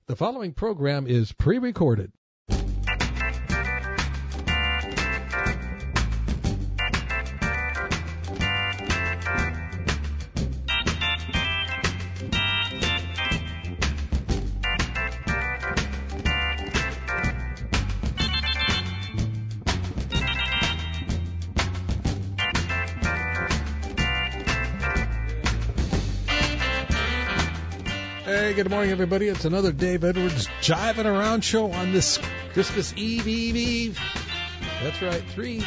The following program is pre-recorded. Hey, good morning, everybody. It's another Dave Edwards Jiving Around show on this Christmas Eve. That's right, the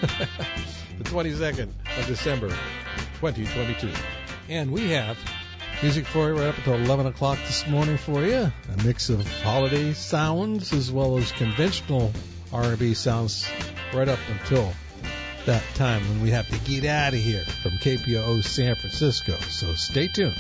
22nd of December, 2022. And we have music for you right up until 11 o'clock this morning for you. A mix of holiday sounds as well as conventional R&B sounds right up until that time when we have to get out of here from KPOO San Francisco. So stay tuned.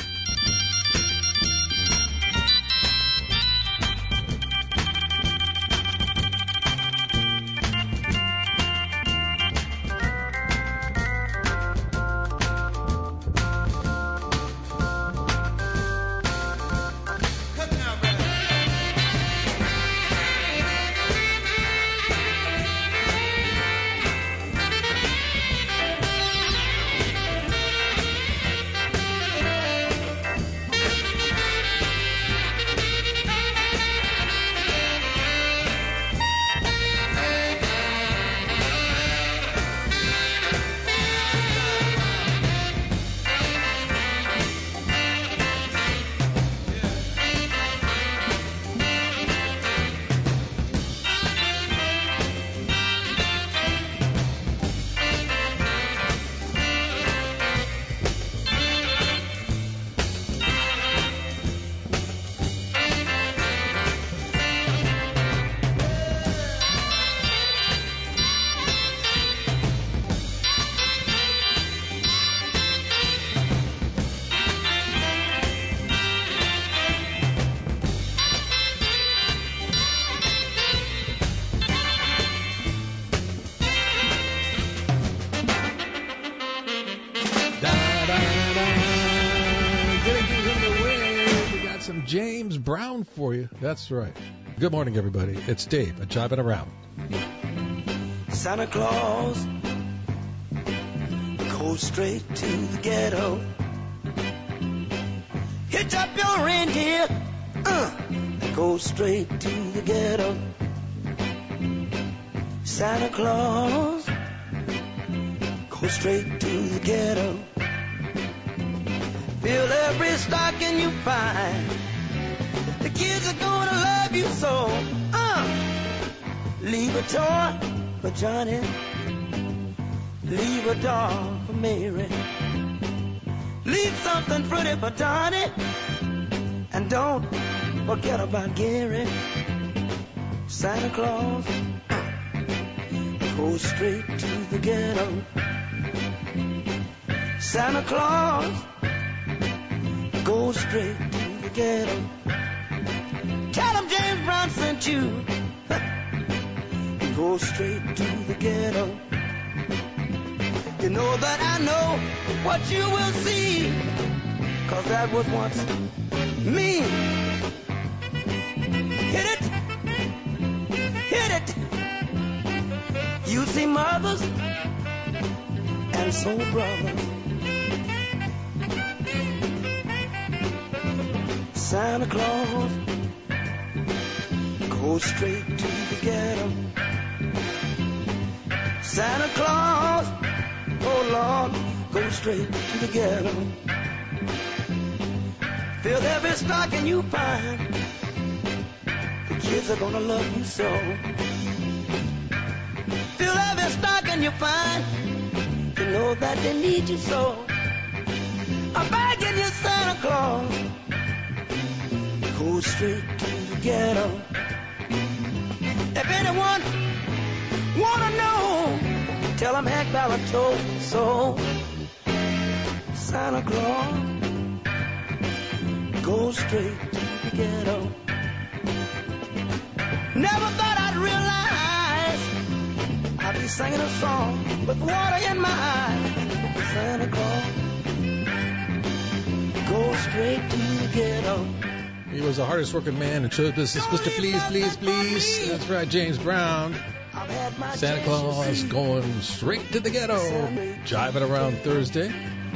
James Brown for you. That's right. Good morning, everybody. It's Dave at Jiving Around. Santa Claus goes straight to the ghetto. Hitch up your reindeer. Go straight to the ghetto. Santa Claus goes straight to the ghetto. Fill every stocking you find. The kids are gonna love you so. Leave a toy for Johnny. Leave a doll for Mary. Leave something pretty for Donnie. And don't forget about Gary. Santa Claus goes straight to the ghetto. Santa Claus goes straight to the ghetto. Tell him James Brown sent you. Go straight to the ghetto. You know that I know what you will see, 'cause that was once me. Hit it, hit it. You see mothers and soul brothers. Santa Claus goes straight to the ghetto. Santa Claus, oh Lord, goes straight to the ghetto. Fill every stocking you find. The kids are gonna love you so. Fill every stocking you find. You know that they need you so. I'm begging you, Santa Claus, go straight to the ghetto. If anyone wanna know, tell them Hank Ballard told me so. Santa Claus goes straight to the ghetto. Never thought I'd realize I'd be singing a song with water in my eyes. Santa Claus goes straight to the ghetto. He was the hardest working man and showed this is Mr. Please, Please, Please. That's right, James Brown. Santa Claus going straight to the ghetto. Jiving around Thursday.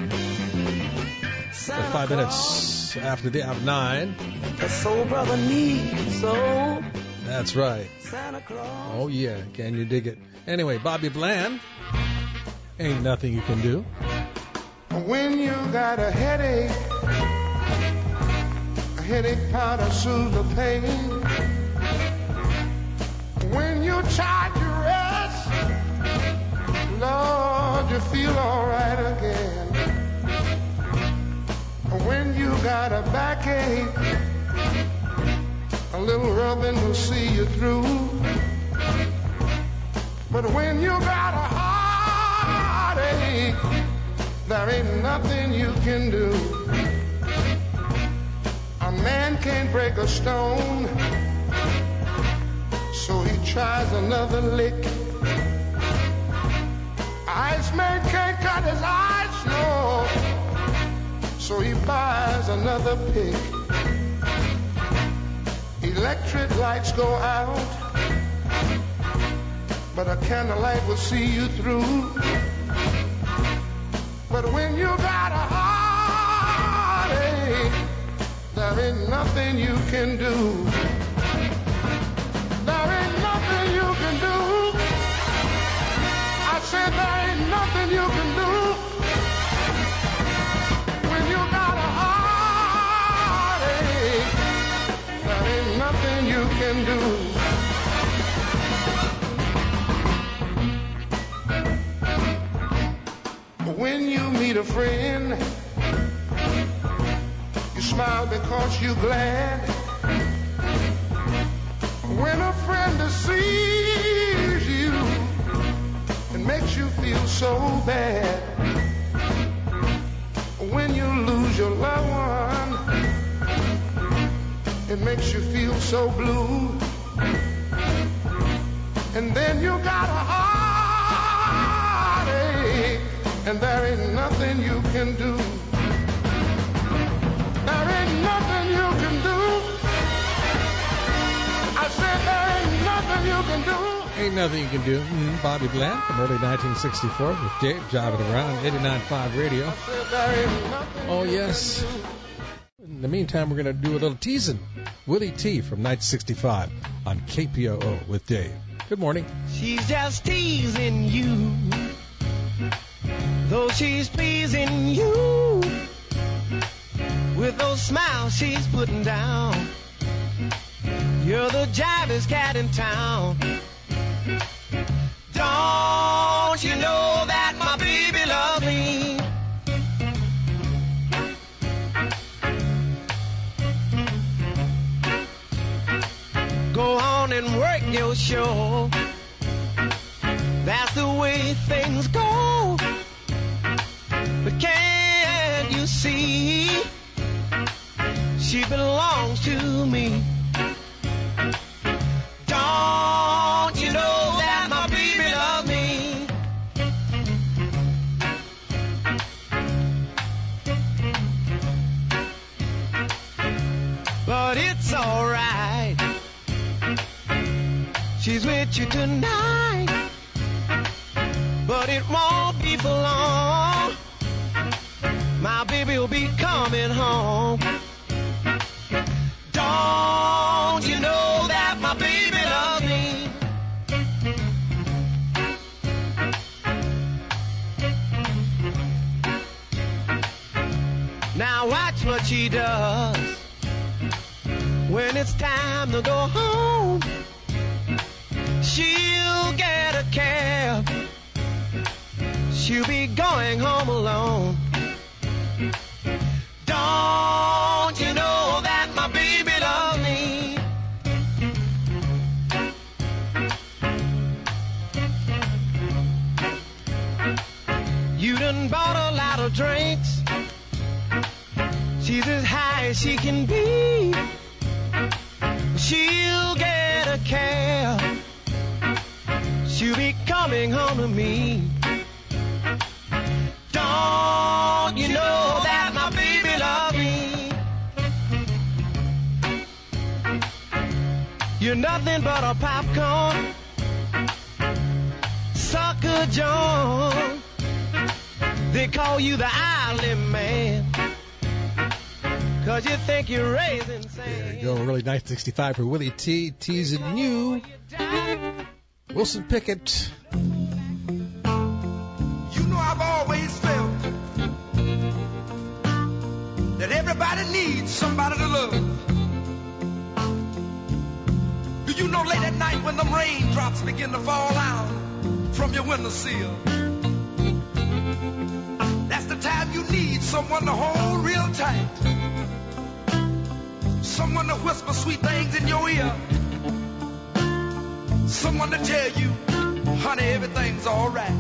5 minutes after the hour of 9. The soul brother needs soul. That's right. Santa Claus. Oh, yeah. Can you dig it? Anyway, Bobby Bland. Ain't nothing you can do. When you got a headache powder soothes the pain. When you try to rest, Lord, you feel all right again. When you got a backache, a little rubbing will see you through. But when you got a heartache, there ain't nothing you can do. A man can't break a stone, so he tries another lick. Iceman can't cut his ice, no, so he buys another pick. Electric lights go out, but a candlelight will see you through. But when you got a heartache, there ain't nothing you can do. There ain't nothing you can do. I said there ain't nothing you can do. When you got a heartache, there ain't nothing you can do. When you meet a friend, you smile because you're glad. When a friend deceives you, it makes you feel so bad. When you lose your loved one, it makes you feel so blue. And then you got a heartache, and there ain't nothing you can do. There ain't nothing you can do. I said there ain't nothing you can do. Ain't nothing you can do. Bobby Bland from early 1964 with Dave driving around 89.5 radio. Oh, yes. In the meantime, we're going to do a little teasing. Willie T from 1965 on KPOO with Dave. Good morning. She's just teasing you, though she's pleasing you with those smiles she's putting down. You're the jivest cat in town. Don't you know that my baby loves me? Go on and work your show. That's the way things go. But can't you see? She belongs to me. Don't you know that my baby loves me? But it's alright. She's with you tonight, but it won't be for long. My baby will be coming home. Don't you know that my baby loves me? Now watch what she does when it's time to go home. She'll get a cab. She'll be going home alone. Don't you know that my baby loves me? You done bought a lot of drinks. She's as high as she can be. She'll get a cab. She'll be coming home to me. Don't you know that my baby loves me? You're nothing but a popcorn sucker John. They call you the island man, 'cause you think you're raising sand. There you go, early 1965 for Willie T, teasing you. Wilson Pickett. You know I've always felt that everybody needs somebody to love. Do you know late at night when them raindrops begin to fall out from your windowsill, that's the time you need someone to hold real tight, someone to whisper sweet things in your ear, someone to tell you, honey, everything's all right.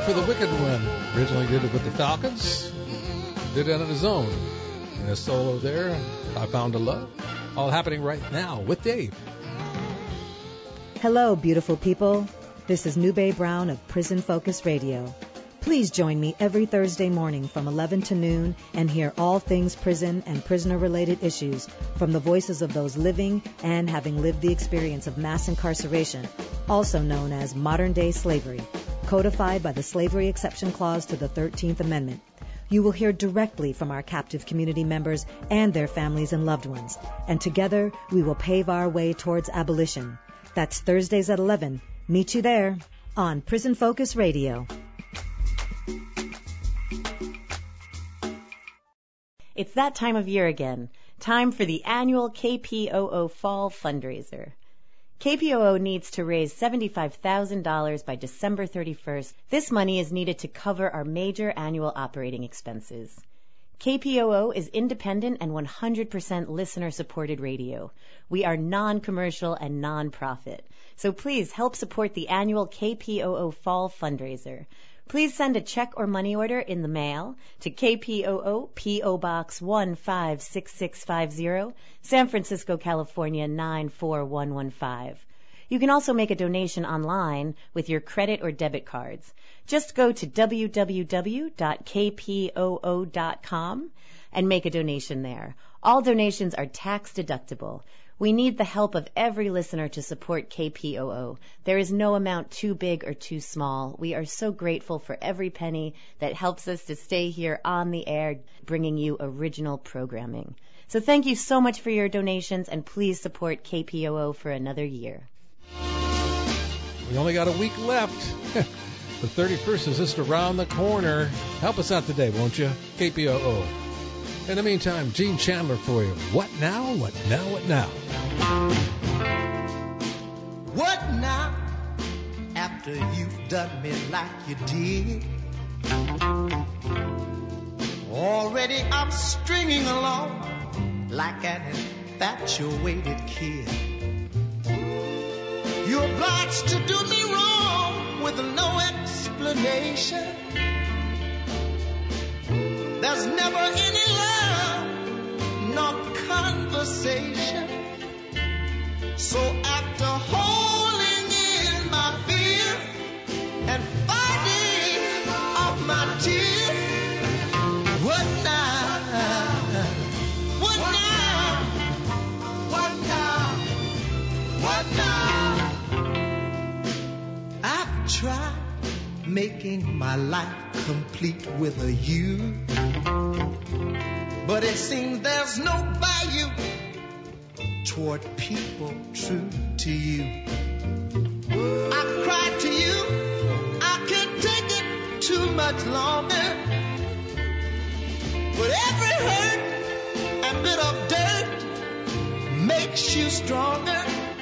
for the Wicked One. Originally did it with the Falcons. Did it on his own. And a solo there, I Found a Love. All happening right now with Dave. Hello, beautiful people. This is Nube Brown of Prison Focus Radio. Please join me every Thursday morning from 11 to noon and hear all things prison and prisoner-related issues from the voices of those living and having lived the experience of mass incarceration, also known as modern-day slavery, codified by the Slavery Exception Clause to the 13th Amendment. You will hear directly from our captive community members and their families and loved ones, and together we will pave our way towards abolition. That's Thursdays at 11. Meet you there on Prison Focus Radio. It's that time of year again. Time for the annual KPOO Fall Fundraiser. KPOO needs to raise $75,000 by December 31st. This money is needed to cover our major annual operating expenses. KPOO is independent and 100% listener-supported radio. We are non-commercial and non-profit. So please help support the annual KPOO Fall Fundraiser. Please send a check or money order in the mail to KPOO P.O. Box 156650, San Francisco, California 94115. You can also make a donation online with your credit or debit cards. Just go to www.kpoo.com and make a donation there. All donations are tax deductible. We need the help of every listener to support KPOO. There is no amount too big or too small. We are so grateful for every penny that helps us to stay here on the air, bringing you original programming. So thank you so much for your donations, and please support KPOO for another year. We only got a week left. The 31st is just around the corner. Help us out today, won't you? KPOO. In the meantime, Gene Chandler for you. What now? What now? What now? What now? After you've done me like you did. Already I'm stringing along like an infatuated kid. You're obliged to do me wrong with no explanation. There's never any love, nor conversation. So after holding in my fear and fighting off my tears, what now? What now? What now? What now? I've tried making my life complete with a you, but it seems there's no value toward people true to you. I've cried to you, I can't take it too much longer, but every hurt and bit of dirt makes you stronger.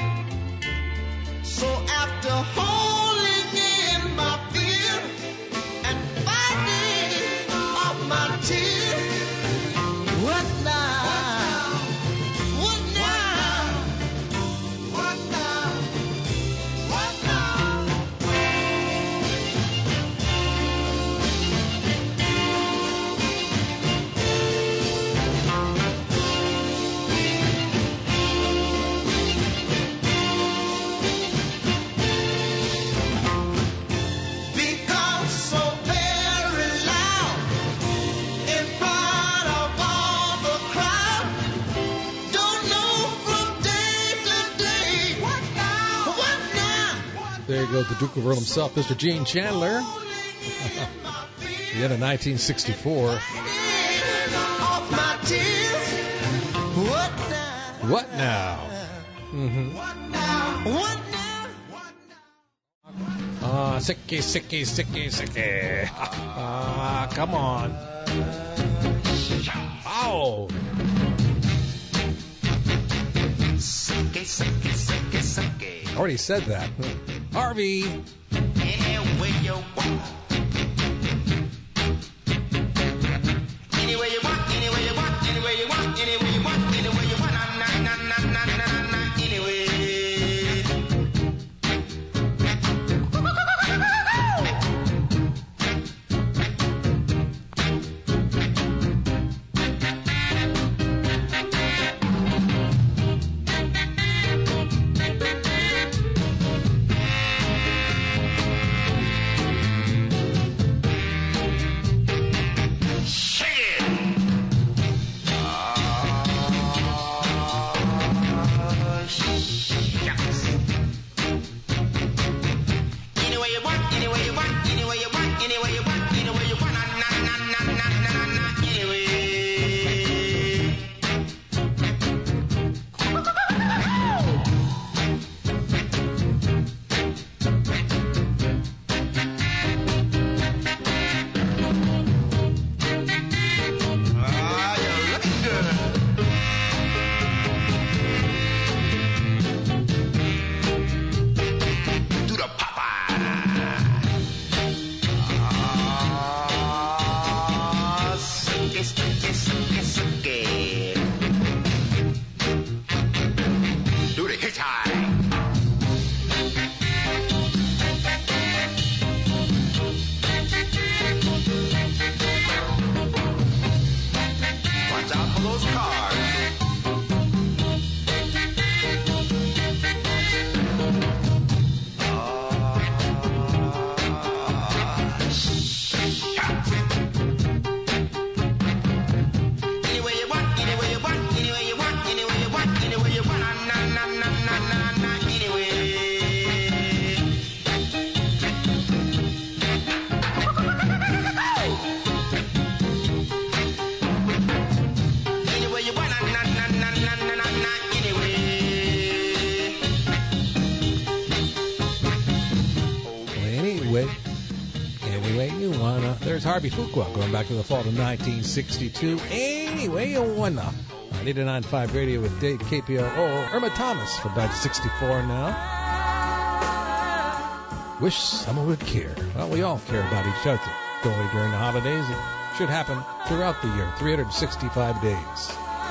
So after holding in my fear and fighting off my tears, what now? What now? What now? What now? Because so very loud in front of all the crowd, don't know from day to day. What now? What now? There you go, the Duke of Earl himself, Mr. Gene Chandler. The end of 1964. Off my tears. What now? What now? Mm-hmm. What now? What now? What now? Sicky, sicky, sicky, sicky. Come on. Ow. Sucky, sucky, sucky, sucky. Already said that. Harvey. Anywhere you want. Anywhere you want, anywhere you want, anywhere you want, anywhere you want, anywhere you want. Anyway. you want, anyway you want, anyway you want, anyway you want, anyway you want, anyway. There's Harvey Fuqua going back to the fall of 1962. Anyway, you wanna. 89.5 Radio with Dave KPOO. Irma Thomas from 1964 now. Wish someone would care. Well, we all care about each other. Only during the holidays. It should happen throughout the year. 365 days.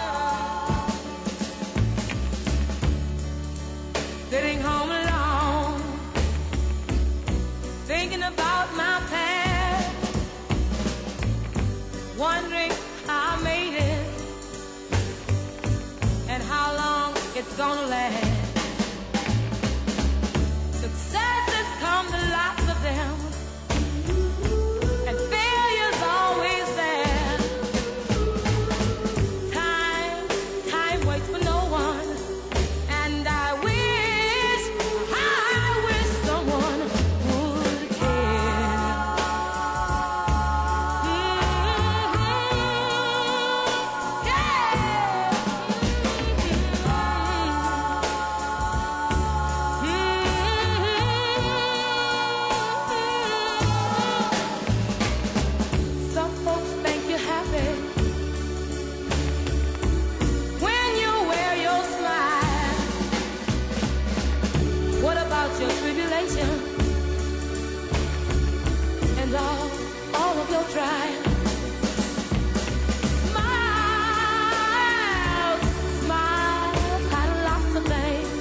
Sitting home alone, thinking about my past, wondering how I made it and how long it's gonna last. Successes come to lots of them, and failure's always there. Time waits for no one, and I wish someone would care. Some folks think you're happy when you wear your smile. What about your tribulation and all of your trials? Smiles had lots of things.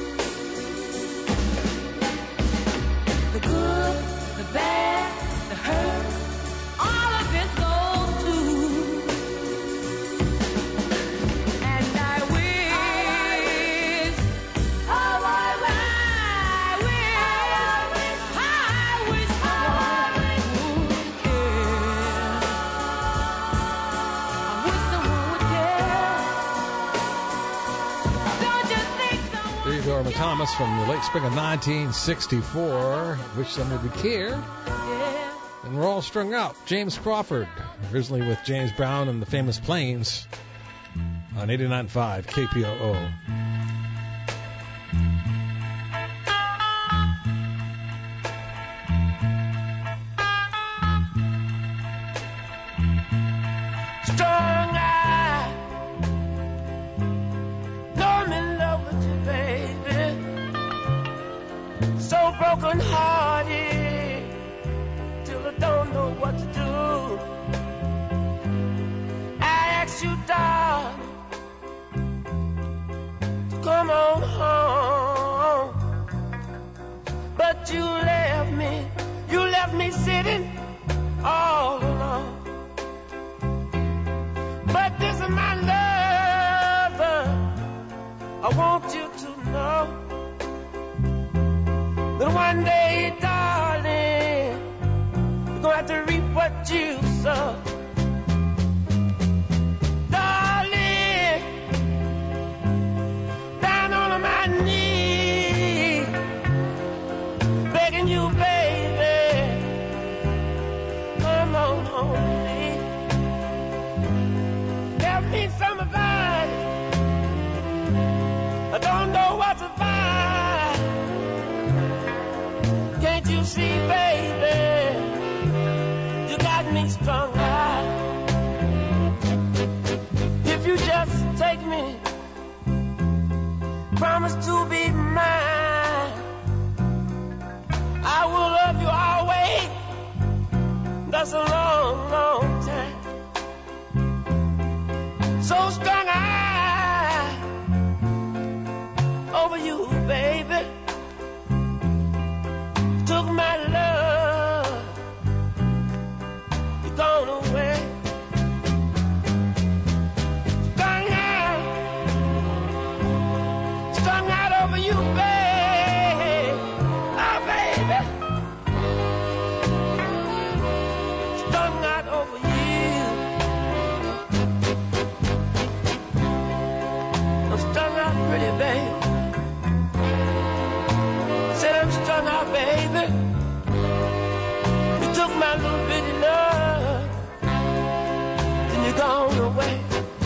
The good, the bad, the hurt, all of it goes too. And I wish someone would care. Don't you think someone There you go, Irma Thomas from the late spring of 1964. Wish someone would care. care? And we're all strung out. James Crawford, originally with James Brown and the Famous Plains on 89.5 KPOO. Strong eye, know I'm in love with you, baby. So broken hearted, till I don't know what to do. I asked you, darling, to come on home, but you left me sitting all alone. But this is my lover, I want you to know that one day, darling, you're gonna have to reap what you sow. Darling, down on my knees, begging you, baby, promise to be mine. I will love you always. That's a long, long time. So strung out over you, baby. Took my love, you're gone away. Strung out over you, babe. Oh, baby. Strung out over you. I'm strung out pretty, babe. Said I'm strung out, baby. You took my little bitty love, then you're gone away.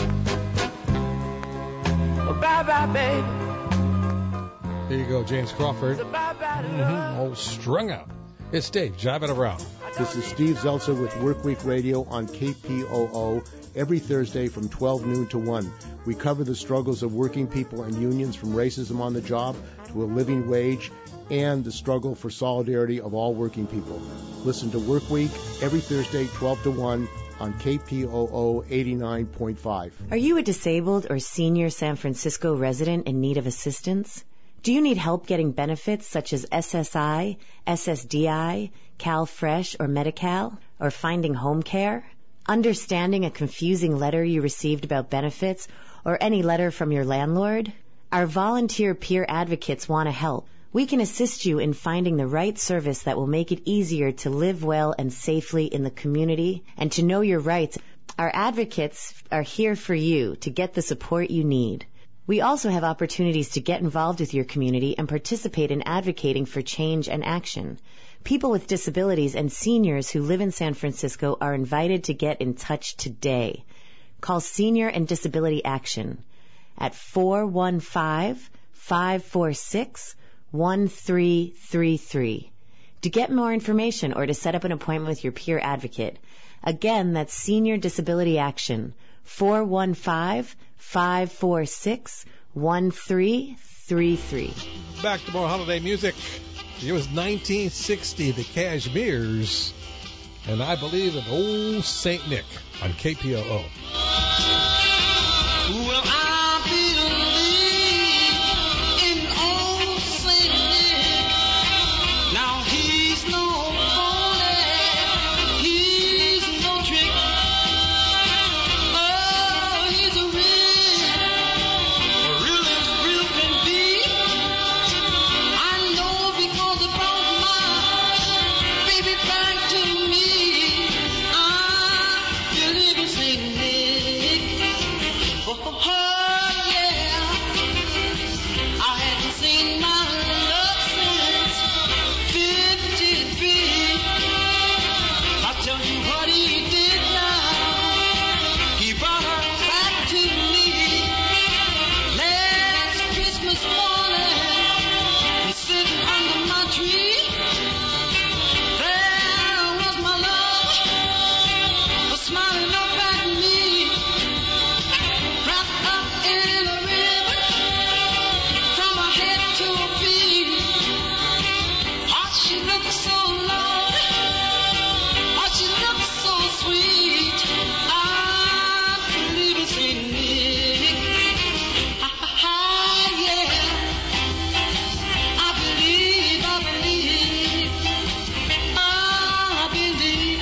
Oh, bye-bye, baby. There you go, James Crawford. Oh, strung out. It's Dave, Jive It Around. This is Steve Zeltzer with Workweek Radio on KPOO every Thursday from 12 noon to 1. We cover the struggles of working people and unions, from racism on the job to a living wage, and the struggle for solidarity of all working people. Listen to Workweek every Thursday, 12 to 1 on KPOO 89.5. Are you a disabled or senior San Francisco resident in need of assistance? Do you need help getting benefits such as SSI, SSDI, CalFresh, or Medi-Cal? Or finding home care? Understanding a confusing letter you received about benefits, or any letter from your landlord? Our volunteer peer advocates want to help. We can assist you in finding the right service that will make it easier to live well and safely in the community and to know your rights. Our advocates are here for you to get the support you need. We also have opportunities to get involved with your community and participate in advocating for change and action. People with disabilities and seniors who live in San Francisco are invited to get in touch today. Call Senior and Disability Action at 415-546-1333 to get more information or to set up an appointment with your peer advocate. Again, that's Senior Disability Action, 415-546-1333. Back to more holiday music. It was 1960, the Cashmeres, and I believe in Old St. Nick on KPOO. Well, I believe in old St. Nick. Now he's no phony, he's no trick. Oh, he's a real as real can be. I know because he brought my baby back to me. I believe in St. Nick. Oh, yeah. I hadn't seen my love since 53. I'll tell you what he did now. He brought her back to me. Last Christmas morning, he's sitting under my tree. There was my love, smiling up at me. Wrapped up in a ribbon, from her head to her feet. Oh, she looked so lovely. Oh, she looked so sweet. I believe in St. Nick. Yeah. I believe. I believe.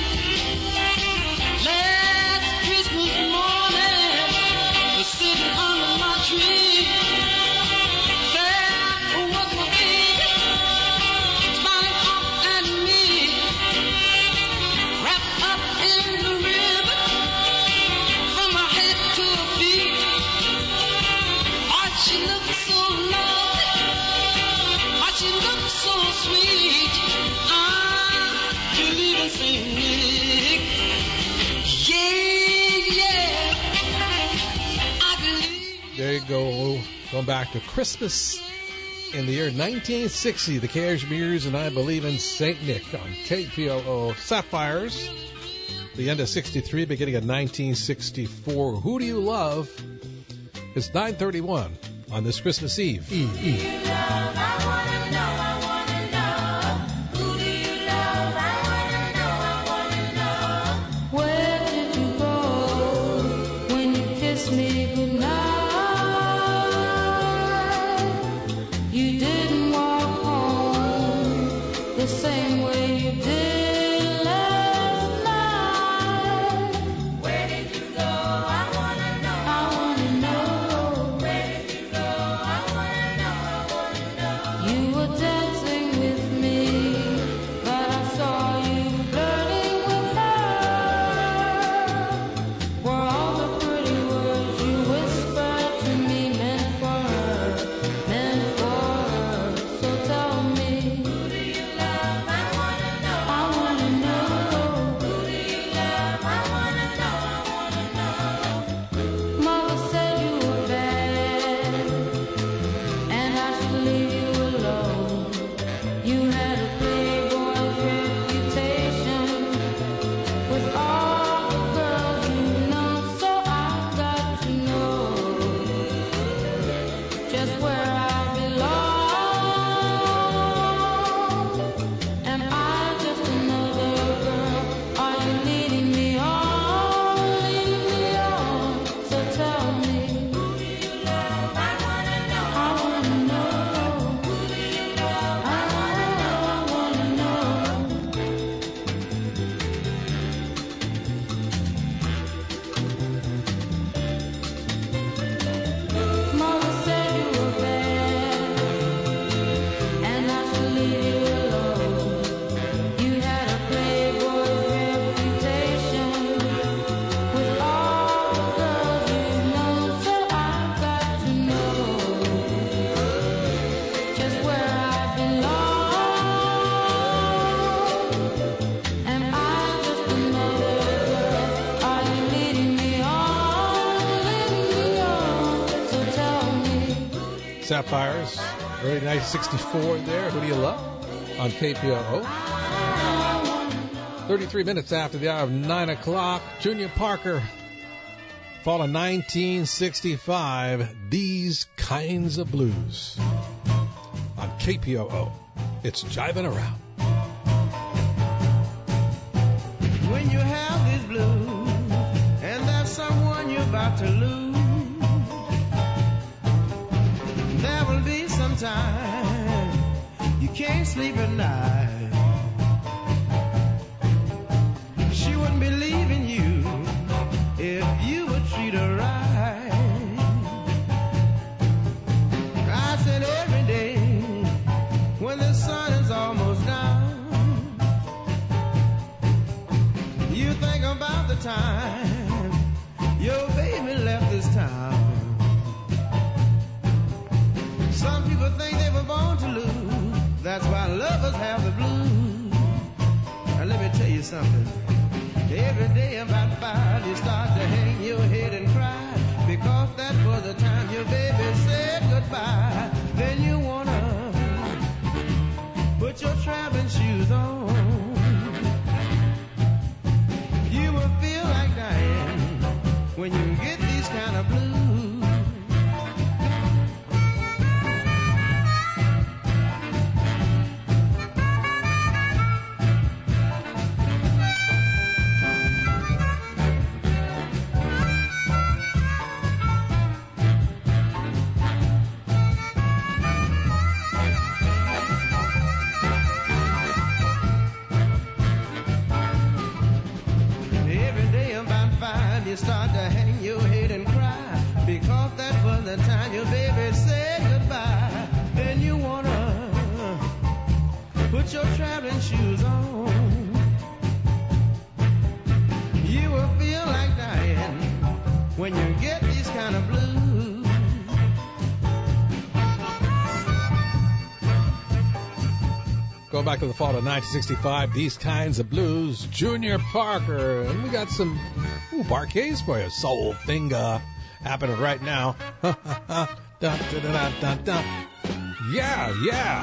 Last Christmas morning, was sitting under my tree. There was my baby, smiling up at me. Wrapped up in the ribbon, from her head to her feet. Oh, she looked so lovely. Oh, she looked so sweet. I believe in St. Nick. Yeah. I believe. There you go. Going back to Christmas in the year 1960, the Cashmeres and I Believe in St. Nick on KPOO. Sapphires, the end of 63, beginning of 1964. Who do you love? It's 9:31. on this Christmas Eve. Sapphires, early 1964 there. Who do you love? On KPOO. 33 minutes after the hour of 9 o'clock. Junior Parker, fall of 1965. These Kinds of Blues. On KPOO. It's Jiving Around. When you have these blues, and there's someone you're about to lose, there will be some time you can't sleep at night. She wouldn't be leaving you if you would treat her right. I said every day when the sun is almost down, you think about the time your baby left this town. Some people think they were born to lose. That's why lovers have the blues. Now let me tell you something. Every day about 5 you start to hang your head and cry, because that was the time your baby said goodbye. Then you wanna put your traveling shoes on. You will feel like dying when you get these kind of blues. You start to hang your head and cry, because that was the time your baby said goodbye. Then you wanna put your traveling shoes on. You will feel like dying when you get these kind of blues. Going back to the fall of 1965, These Kinds of Blues, Junior Parker. And we got some Bar-Kays for you. Soul Finger happening right now. Dun, dun, dun, dun, dun. Yeah, yeah.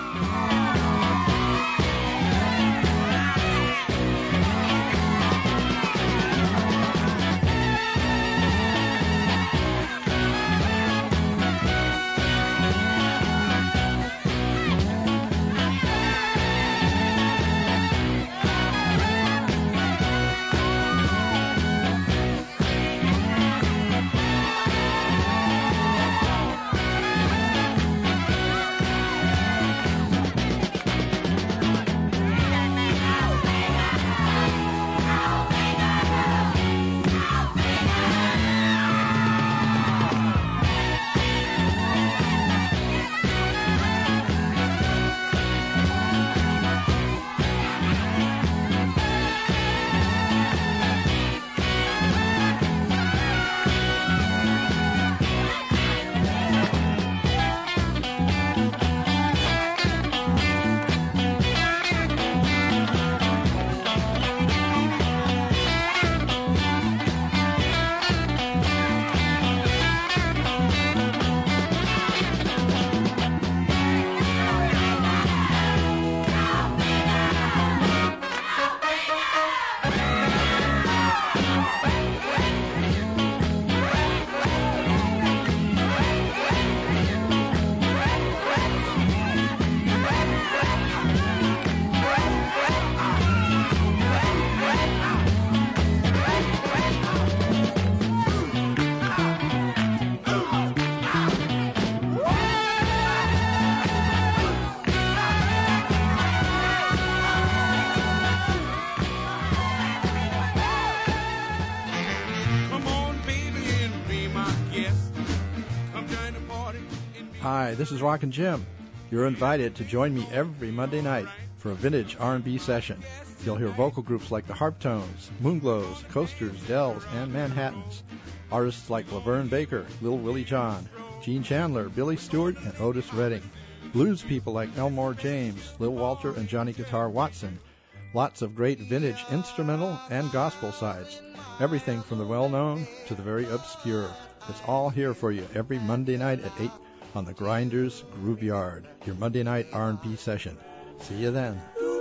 Hi, this is Rockin' Jim. You're invited to join me every Monday night for a vintage R&B session. You'll hear vocal groups like the Harptones, Moonglows, Coasters, Dells, and Manhattans. Artists like Laverne Baker, Lil Willie John, Gene Chandler, Billy Stewart, and Otis Redding. Blues people like Elmore James, Lil Walter, and Johnny Guitar Watson. Lots of great vintage instrumental and gospel sides. Everything from the well-known to the very obscure. It's all here for you every Monday night at 8 on the Grinders Groove Yard, your Monday night R&B session. See you then.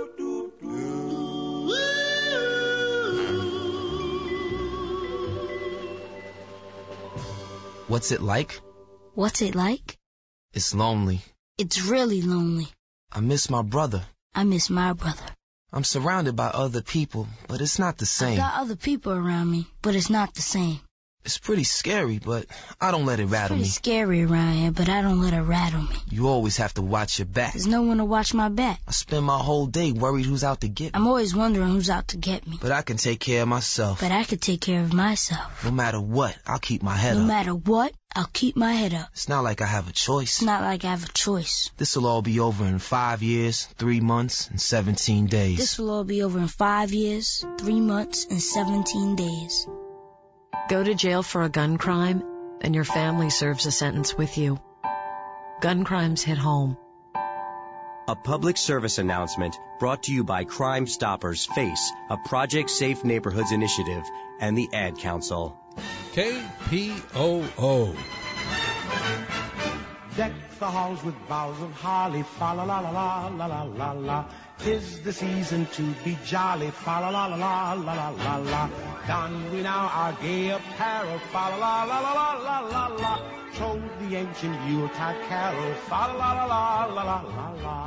What's it like? What's it like? It's lonely. It's really lonely. I miss my brother. I miss my brother. I'm surrounded by other people, but it's not the same. I got other people around me, but it's not the same. It's pretty scary, but I don't let it rattle me. It's pretty scary around here, but I don't let it rattle me. You always have to watch your back. There's no one to watch my back. I spend my whole day worried who's out to get me. I'm always wondering who's out to get me. But I can take care of myself. But I can take care of myself. No matter what, I'll keep my head up. No matter what, I'll keep my head up. It's not like I have a choice. It's not like I have a choice. This'll all be over in 5 years, 3 months, and 17 days. This will all be over in 5 years, 3 months, and 17 days. Go to jail for a gun crime, and your family serves a sentence with you. Gun crimes hit home. A public service announcement brought to you by Crime Stoppers FACE, a Project Safe Neighborhoods initiative, and the Ad Council. KPOO. Deck the halls with boughs of holly, fa la la la la la la la la. 'Tis the season to be jolly, fa la la la la la la la la. Don we now our gay apparel, fa la la la la la la la. Troll the ancient Yuletide carol, fa la la la la la la la.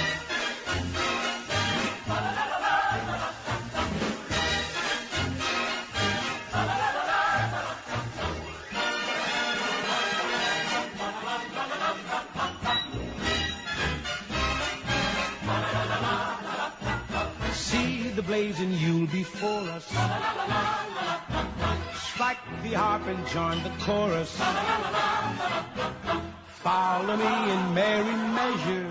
The blazing Yule before us. Strike the harp and join the chorus. Follow me in merry measure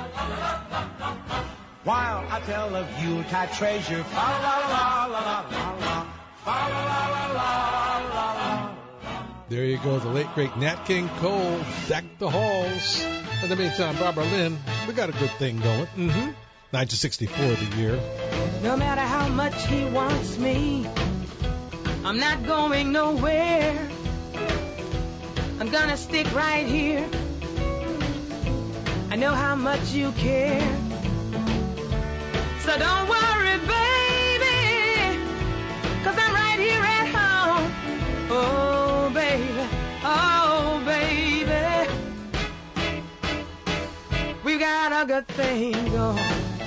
while I tell of Yuletide treasure. Fa la la la la la la. Fa la la la la la la. There you go, the late great Nat King Cole, Deck the Halls. In the meantime, Barbara Lynn, we got a good thing going. 1964 the year. No matter how much he wants me, I'm not going nowhere. I'm gonna stick right here. I know how much you care. So don't worry, baby, 'cause I'm right here at home. Oh, baby, oh, baby, we've got a good thing going.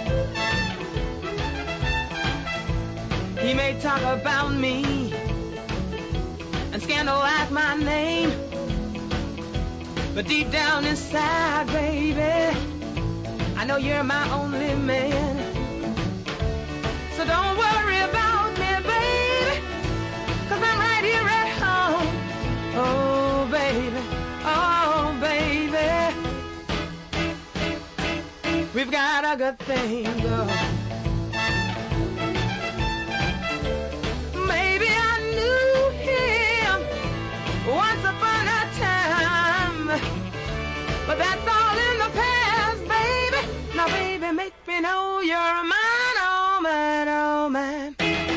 He may talk about me and scandalize my name, but deep down inside, baby, I know you're my only man. So don't worry about me, baby, 'cause I'm right here at home. Oh, baby, oh, baby, we've got a good thing going. Once upon a time, but that's all in the past, baby. Now, baby, make me know you're mine, oh man, oh man.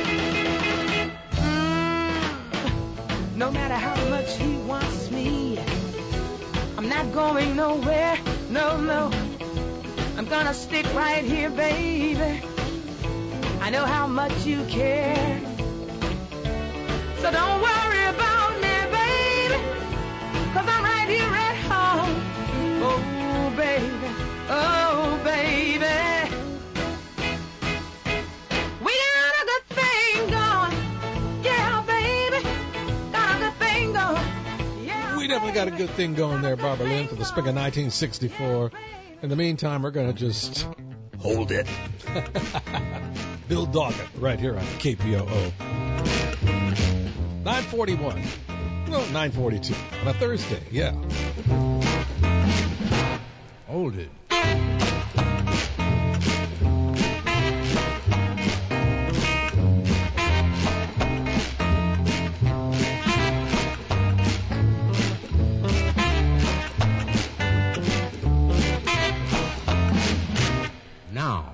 No matter how much he wants me, I'm not going nowhere, no, no. I'm gonna stick right here, baby. I know how much you care, so don't worry about me, 'cause I'm right here at home. Oh, baby, oh, baby, we got a good thing going. Yeah, baby, got a good thing going. Yeah, we definitely got a good thing going there, Barbara Lynn, for the spring of 1964. In the meantime, we're going to just hold it. Bill Doggett, right here on KPOO. 9:41. Well, 9:42 on a Thursday, yeah. Hold it. Now.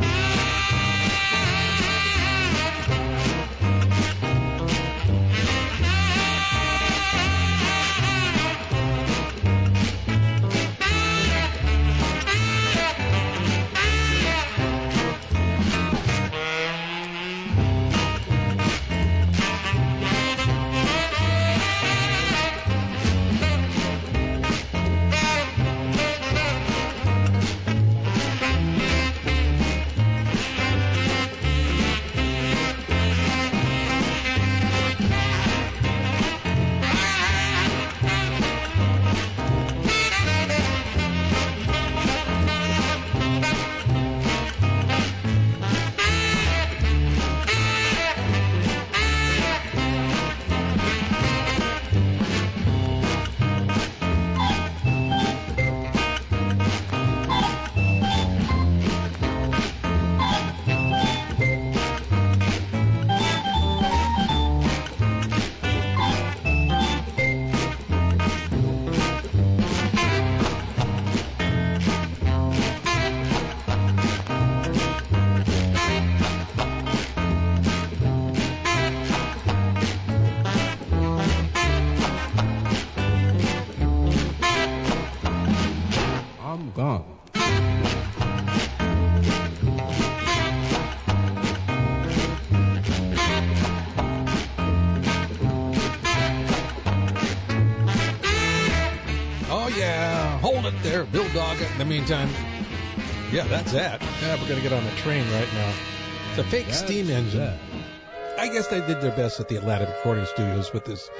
There, Bill Dog. In the meantime, yeah, that's that. Yeah, we're going to get on a train right now. It's a fake steam engine. I guess they did their best at the Atlanta Recording Studios with this,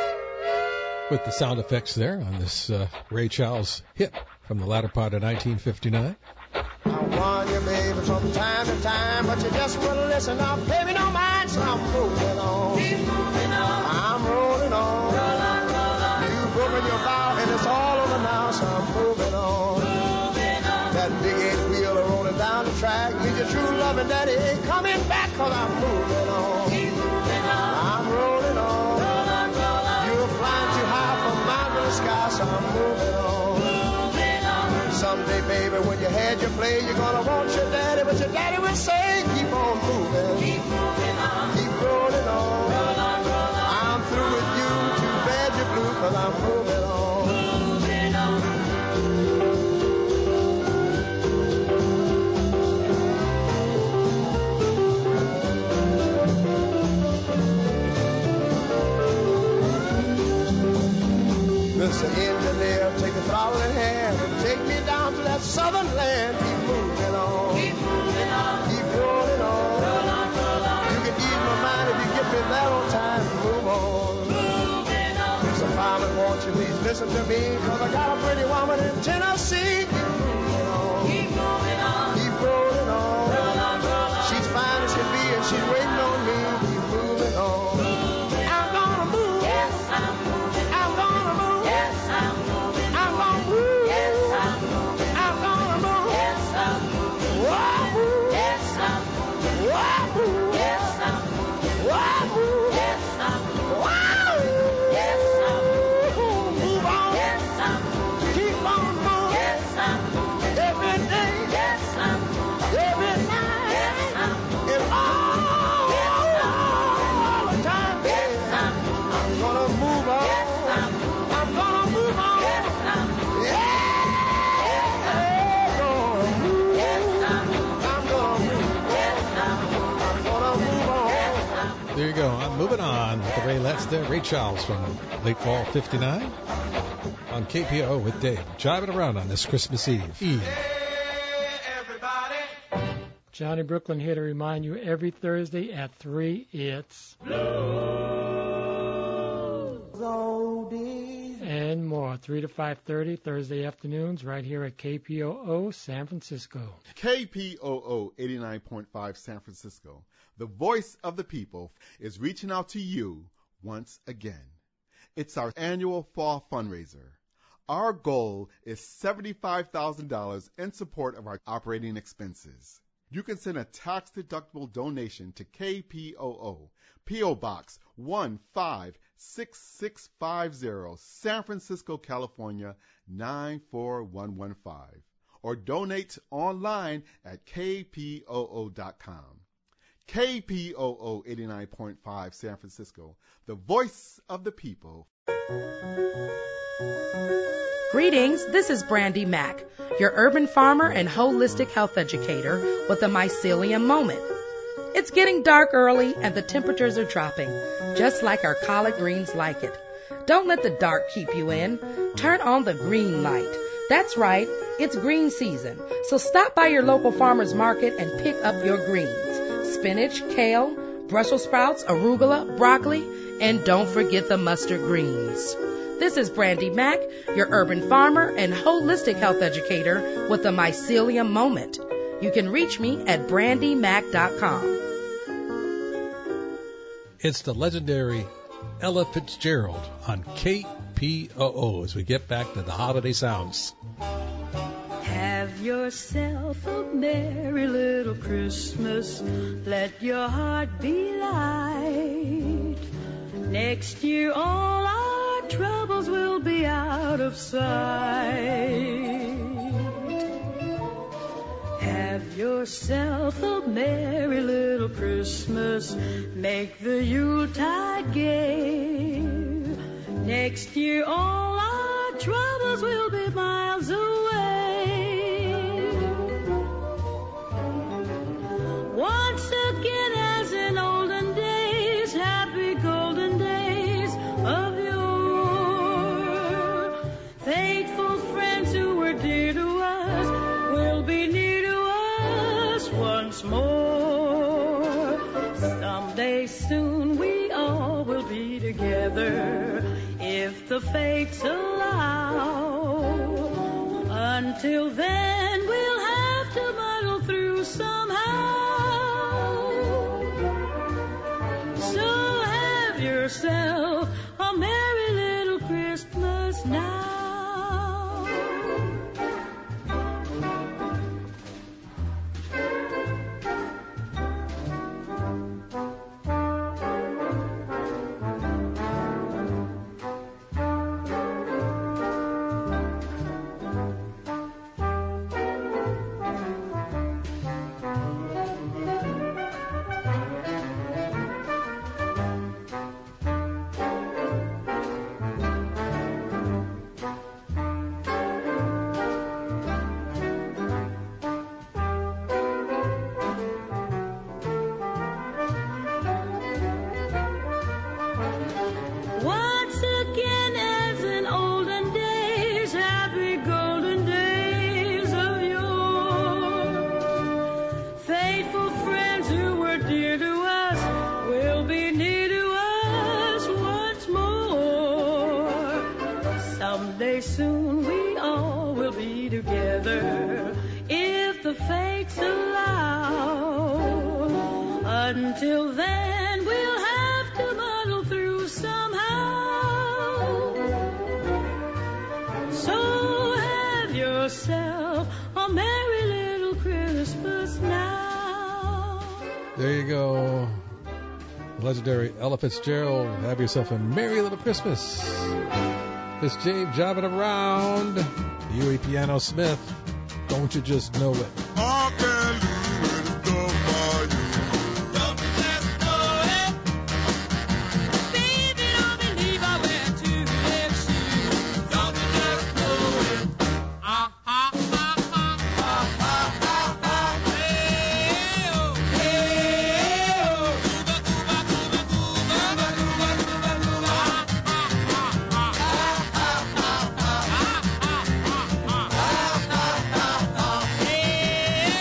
with the sound effects there on this Ray Charles hit from the latter part of 1959. I warn you, baby, from time to time, but you just wouldn't listen up. Baby, don't mind, so I'm moving on. Keep moving on. I'm rolling on. Roll on, roll on. You've broken your vow, and it's all over now, so I'm moving on. Moving on. That big 8-wheeler rolling down the track. Need your true love, and daddy ain't coming back, cause I'm moving on. Keep moving on. I'm rolling on. Roll on, roll on. You're flying too high for my blue sky, so I'm moving on. Someday, baby, when you had your play, you're gonna want your daddy, but your daddy will say, keep on moving. Keep moving on. Keep rolling on. Roll on, roll on. I'm through with you, too bad you're blue, cause I'm moving on. Moving on. Mr. Engineer, take the throttle in hand and take me down to that southern land. Keep moving on. Keep moving on. Keep rolling on. Roll on, roll on. You can ease my mind if you get me there on time. Move on. Moving on. Mr. Fireman, won't you please listen to me? Cause I got a pretty woman in Tennessee. Keep moving on. Keep moving on. Keep rolling on. Roll on, roll on. She's fine as can be and she's waiting on me. Keep moving on. I'm gonna move. Yes, I'm moving. I'm gonna move. Yes, I'm moving. I'm gonna move. Yes, I'm moving. I'm gonna move. Yes, I'm moving. Whoa, yes, I'm moving. Whoa, yes, I'm moving. Whoa, yes, I'm moving. Wow, yes, I'm moving. Move on. Yes, I'm moving. Keep on moving. Yes, I'm moving. Every day. Yes, I'm moving. Every night. Yes, I'm moving. And all the time. Yes, I'm moving. I'm gonna move on. Yes, I'm moving. I'm gonna move on. Yes, I'm moving. Yeah. Gonna move. Yes, I'm moving. I'm gonna move. Yes, I'm moving. I'm gonna move on. Yes, I'm There you go. I'm moving on with the Ray Letts there. Ray Charles from late fall 59 on KPO with Dave. Driving around on this Christmas Eve. Johnny Brooklyn here to remind you every Thursday at 3, it's and more. 3 to 5:30 Thursday afternoons right here at KPOO San Francisco. KPOO 89.5 San Francisco, the voice of the people, is reaching out to you once again. It's our annual fall fundraiser, Our goal is $75,000 in support of our operating expenses. You can send a tax-deductible donation to KPOO, P.O. Box 156650, San Francisco, California 94115, or donate online at kpoo.com. KPOO 89.5 San Francisco, the voice of the people. Greetings, this is Brandy Mack, your urban farmer and holistic health educator with a mycelium moment. It's getting dark early and the temperatures are dropping, just like our collard greens like it. Don't let the dark keep you in. Turn on the green light. That's right, it's green season, so stop by your local farmer's market and pick up your greens. Spinach, kale, Brussels sprouts, arugula, broccoli, and don't forget the mustard greens. This is Brandy Mack, your urban farmer and holistic health educator with the Mycelium Moment. You can reach me at brandymack.com. It's the legendary Ella Fitzgerald on KPOO as we get back to the holiday sounds. Have yourself a merry little Christmas. Let your heart be light. Next year all our troubles will be out of sight. Have yourself a merry little Christmas. Make the Yuletide gay. Next year all our troubles will be miles away. Once again as in olden days, happy golden days of yore. Faithful friends who were dear to us will be near to us once more. Someday soon we all will be together if the fates allow. Until then we'll have to muddle through somehow. So have yourself a merry little Christmas now. Once again as in olden days, happy golden days of yore. Faithful friends who were dear to us will be near to us once more. Someday soon we all will be together if the fates allow. Until then we'll have to muddle through somehow. So have yourself a merry little Christmas now. There you go. Legendary Ella Fitzgerald. Have yourself a merry little Christmas. This Jay jobbing around. Huey Piano Smith. Don't you just know it? Hey!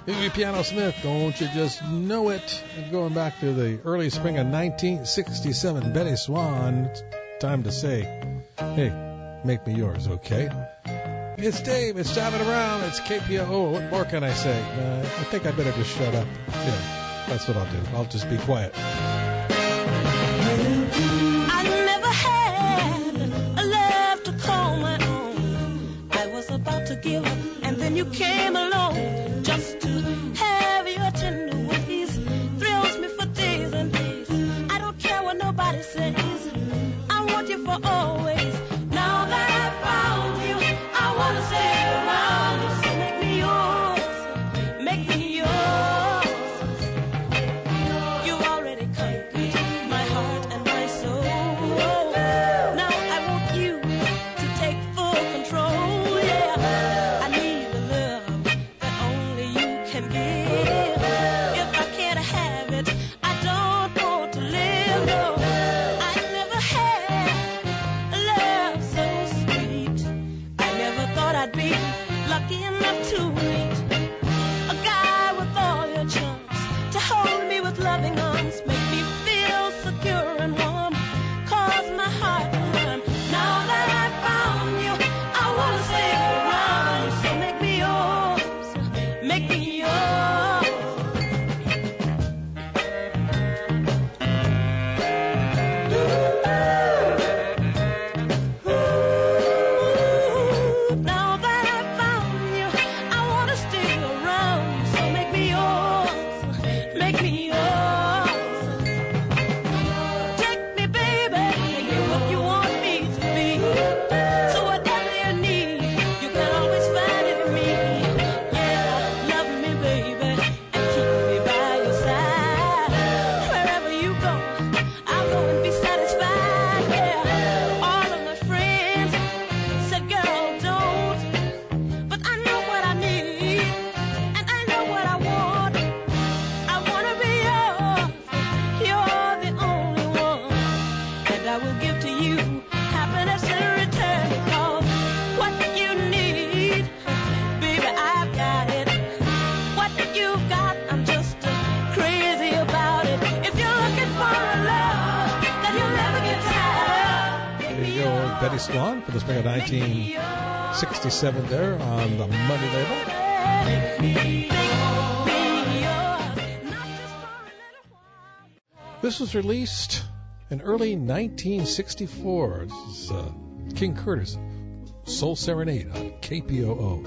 Huey Piano Smith, don't you just know it? And going back to the early spring of 1967, Betty Swan, it's time to say, hey, make me yours, okay? It's Dave, it's Driving Around, it's KPOO. What more can I say? I think I better just shut up. Yeah, that's what I'll do. I'll just be quiet. I never had a love to call my own. I was about to give up, and then you came along just to have your tender ways. Thrills me for days and days. I don't care what nobody says. I want you for always. Now that I found you, I want to stay around you. So make me yours. Make me yours. You already conquered my heart and my soul. Now I want you to take full control. Yeah, I need the love that only you can give. If I can't have it, I don't want to live. No, I never had a love so sweet. I never thought I'd be lucky enough to meet a guy with all your charms, to hold me with loving arms, make me feel secure and warm, cause my heart to run. Now that I found you, I wanna stay around. So make me yours, make me yours. Now that I found you, I wanna stay around. So make me yours, make me yours. Take me, baby, make me what you want me to be. So whatever you need, you can always find it in me. Yeah, love me, baby, and keep me by your side. Wherever you go, I'll go and be satisfied. Yeah, all of my friends said, girl, don't. But I know what I need, and I know what I want. I wanna be yours. You're the only one, and I will give to you happiness in return. Because what you need, baby, I've got it. What you've got, I'm just crazy about it. If you're looking for a love that you'll never get tired There you go, Betty Swan for the spring of 1967 there on the Money label. This was released in early 1964. This is King Curtis, Soul Serenade on KPOO.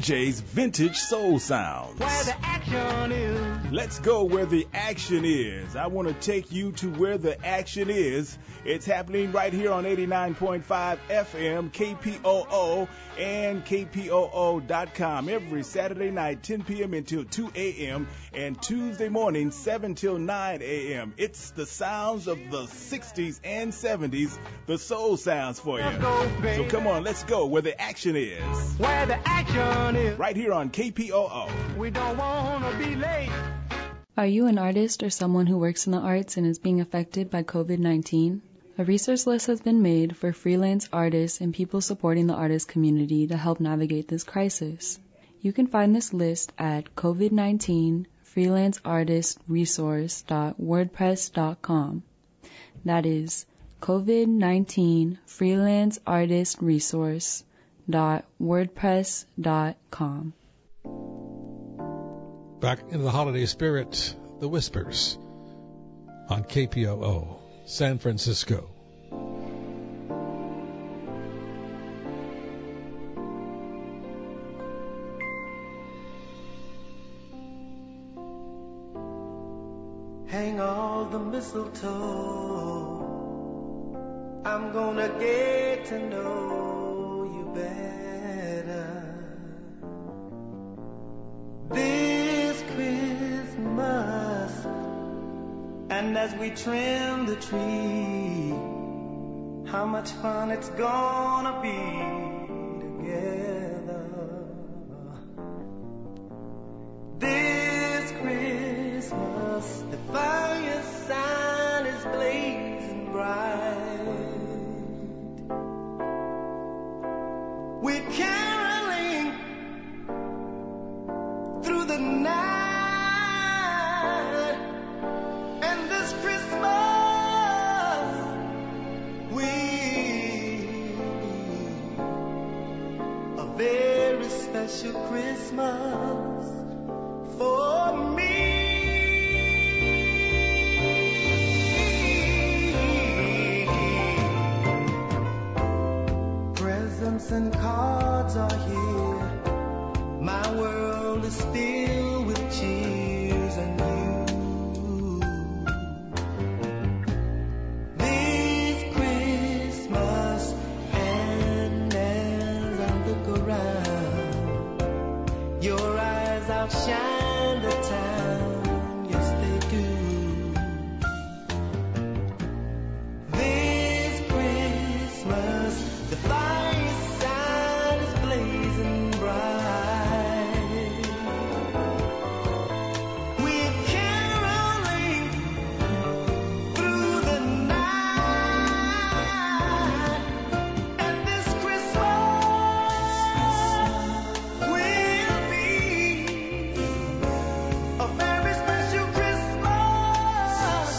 DJ's Vintage Soul Sounds. Where the action is. Let's go where the action is. I want to take you to where the action is. It's happening right here on 89.5 FM, KPOO, and KPOO.com every Saturday night, 10 p.m. until 2 a.m., and Tuesday morning, 7 till 9 a.m. It's the sounds of the 60s and 70s, the soul sounds for you. So come on, let's go where the action is. Where the action is. Right here on KPOO. We don't want to be late. Are you an artist or someone who works in the arts and is being affected by COVID-19? A resource list has been made for freelance artists and people supporting the artist community to help navigate this crisis. You can find this list at COVID-19 freelanceartistresource.wordpress.com. That is COVID-19 freelanceartistresource.wordpress.com. Back into the holiday spirit, The Whispers on KPOO, San Francisco. Hang all the mistletoe. I'm gonna get to know you better this Christmas. And as we trim the tree, how much fun it's gonna be together this Christmas. The fireside is blazing bright. We're caroling through the night, and this Christmas will be a very special Christmas for me. Presents and cards are here. My world is filled with cheers and you. This Christmas, and as I look around, your eyes outshine the town. Yes, they do. This Christmas, the fireside is blazing bright. We're caroling through the night, and this Christmas will be a very special Christmas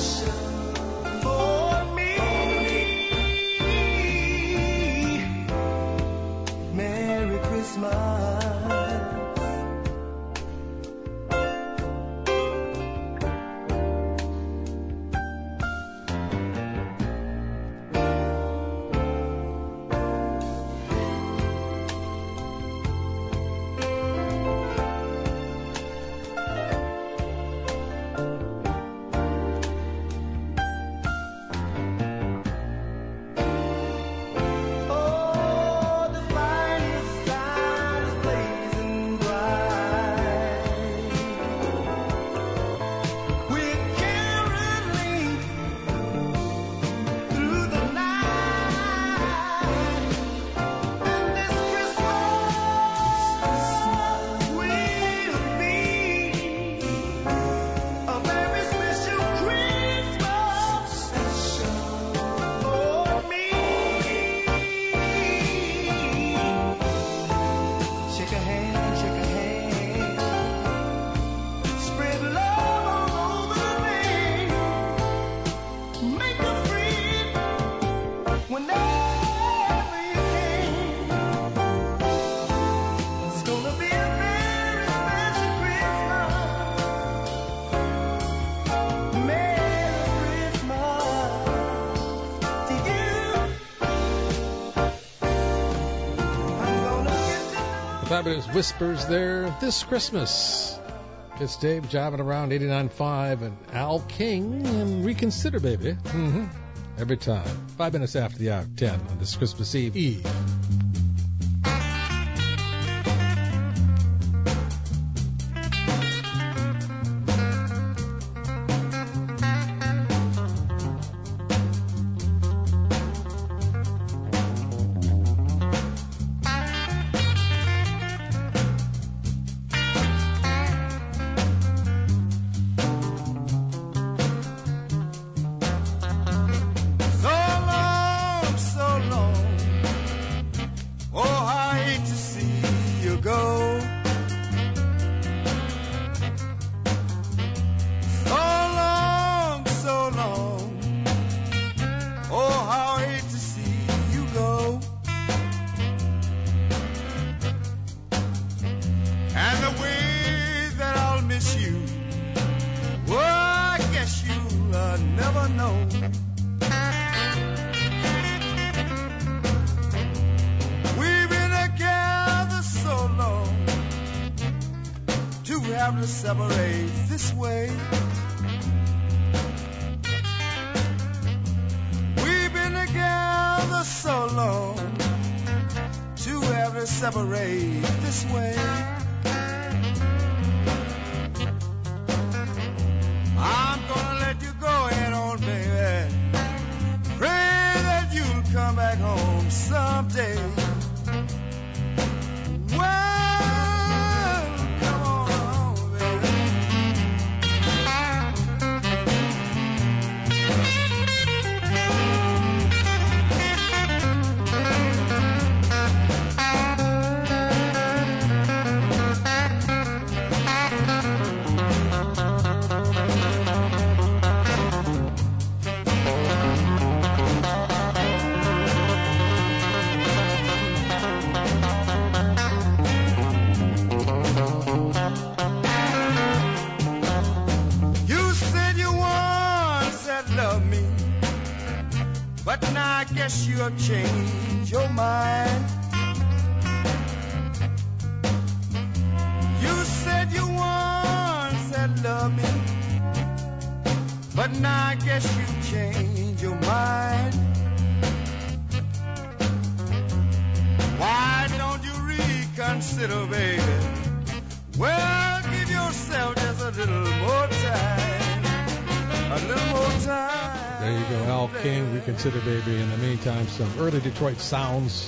for me. Merry Christmas. Oh, the fireside is blazing Fabulous Whispers there. This Christmas. It's Dave jiving around 89.5 and Al King and Reconsider, baby. Mm-hmm. Every time. 5 minutes after the hour of 10 on this Christmas Eve. Change your mind. You said you once had loved me, but now I guess you changed your mind. Why don't you reconsider, baby? Well, give yourself just a little more time. A little more time. There you go, Al King, Reconsider, baby. In the meantime, some early Detroit sounds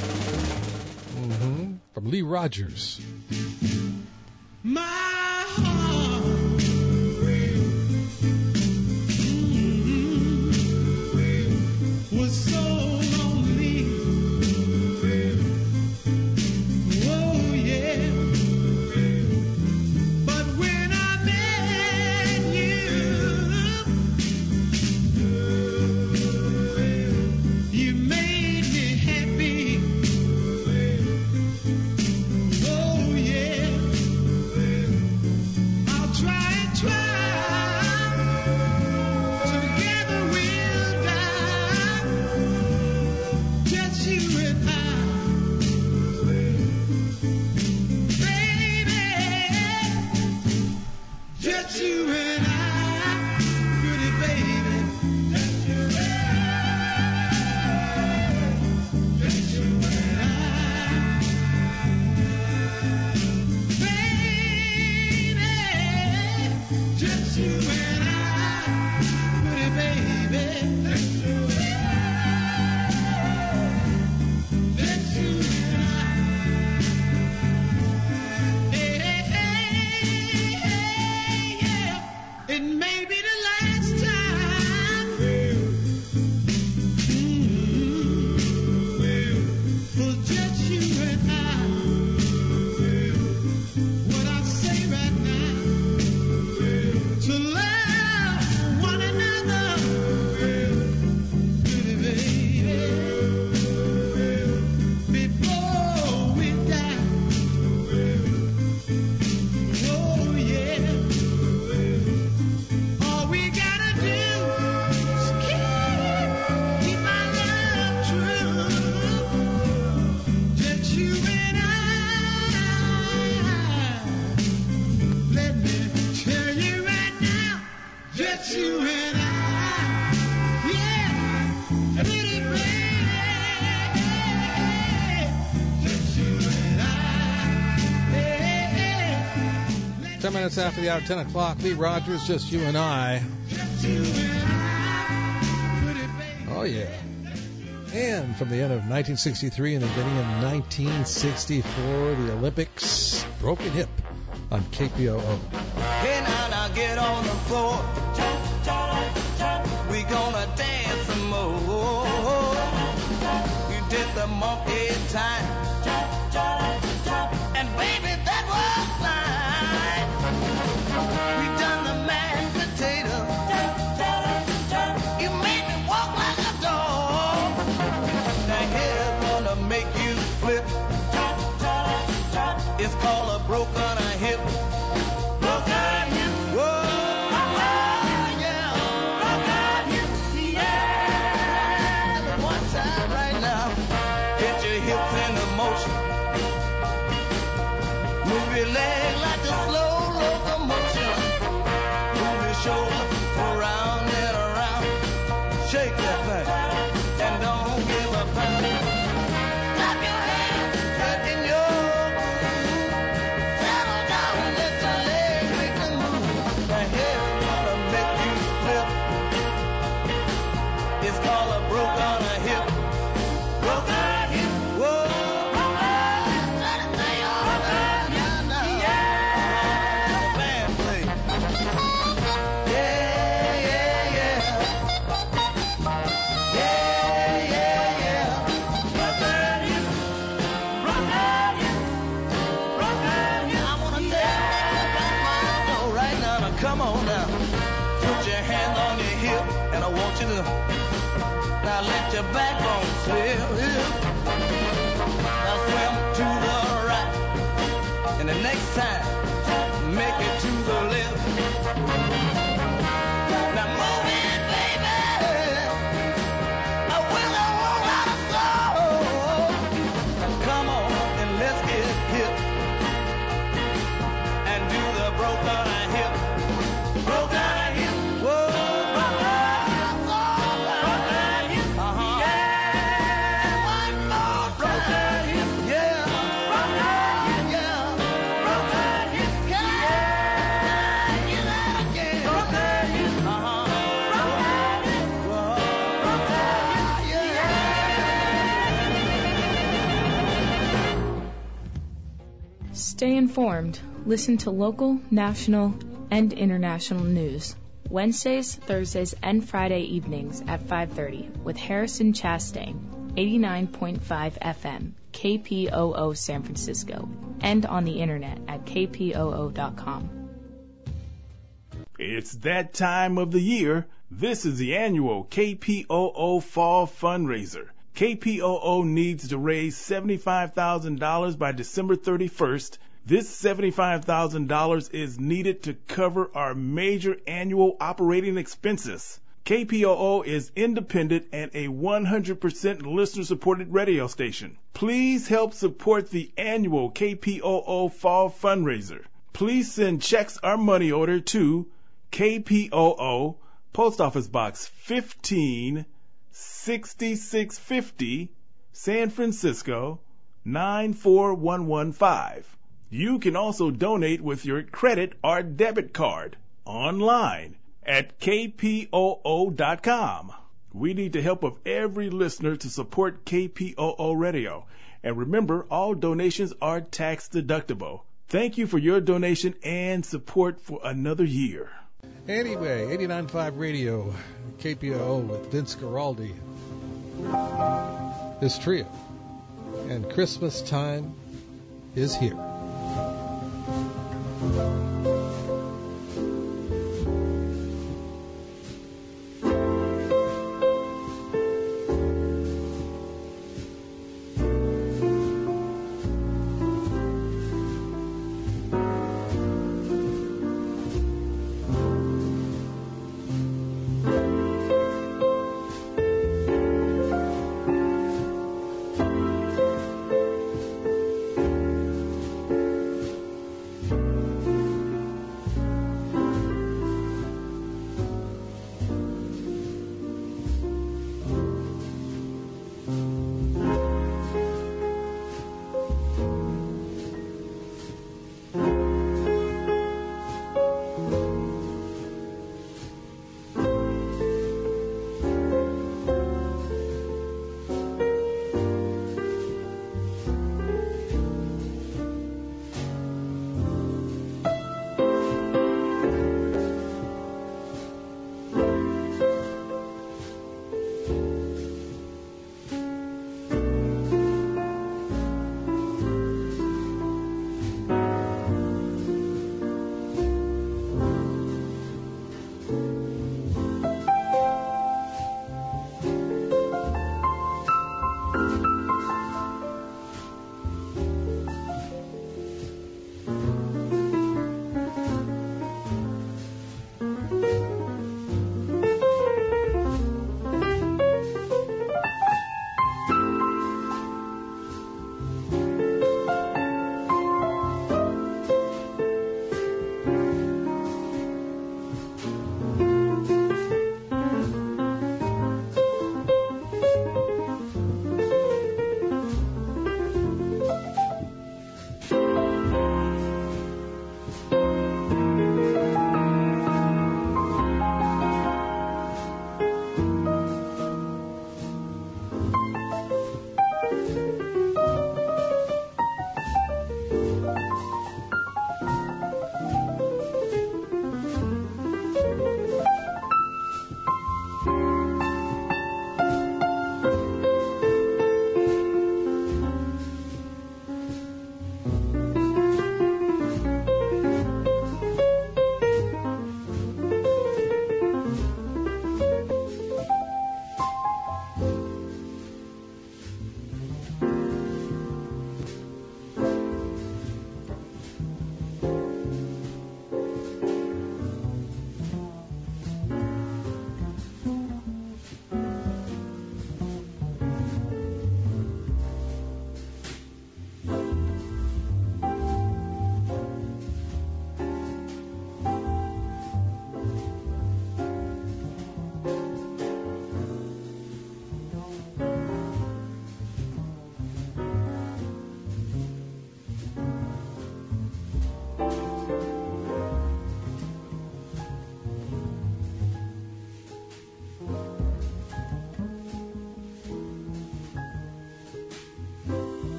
from Lee Rogers. My heart was so lonely. Oh, yeah. But when I met you, you made me happy. Oh, yeah. Just you and I, yeah, pretty baby. Just you and I, hey. 10 minutes after the hour, 10 o'clock. Lee Rogers, Just You and I. Just you and I, pretty baby. Oh, yeah. And from the end of 1963 and the beginning of 1964, the Olympics, Broken Hip on KPOO. Hey, now get on the floor. We gonna dance some more. You did the monkey time. And baby, that was fine. We done the mashed potato. You made me walk like a dog. Now here's gonna make you flip. It's called a broken hip. Broken hip. Whoa. Move your leg like a slow locomotion. Move your shoulder around and around. Shake that thing and don't give a pound. Clap your hands, get in your groove. Settle down and let your legs make the move. The head's gonna make you flip. It's called a broken hip. Broken hip. Whoa. Come on now, put your hand on your hip, and I want you to now let your backbone slip. Now swim to the right, and the next time, make it to the left. Now move it, baby. I will a whole lot of soul. Now come on and let's get hip and do the broken hip. Broken hip, whoa, broken hip, yeah, one more broken hip, yeah, broken hip, yeah, you that again, broken hip, broken hip, whoa, broken hip, yeah. Stay informed. Listen to local, national, and international news. Wednesdays, Thursdays, and Friday evenings at 5:30 with Harrison Chastain, 89.5 FM, KPOO San Francisco, and on the internet at kpoo.com. It's that time of the year. This is the annual KPOO Fall Fundraiser. KPOO needs to raise $75,000 by December 31st. This $75,000 is needed to cover our major annual operating expenses. KPOO is independent and a 100% listener-supported radio station. Please help support the annual KPOO Fall Fundraiser. Please send checks or money order to KPOO, Post Office Box 15, 6650, San Francisco, 94115. You can also donate with your credit or debit card online at kpoo.com. We need the help of every listener to support KPOO Radio. And remember, all donations are tax deductible. Thank you for your donation and support for another year. Anyway, 89.5 Radio, KPOO with Vince Guaraldi. This trio. And Christmas time is here.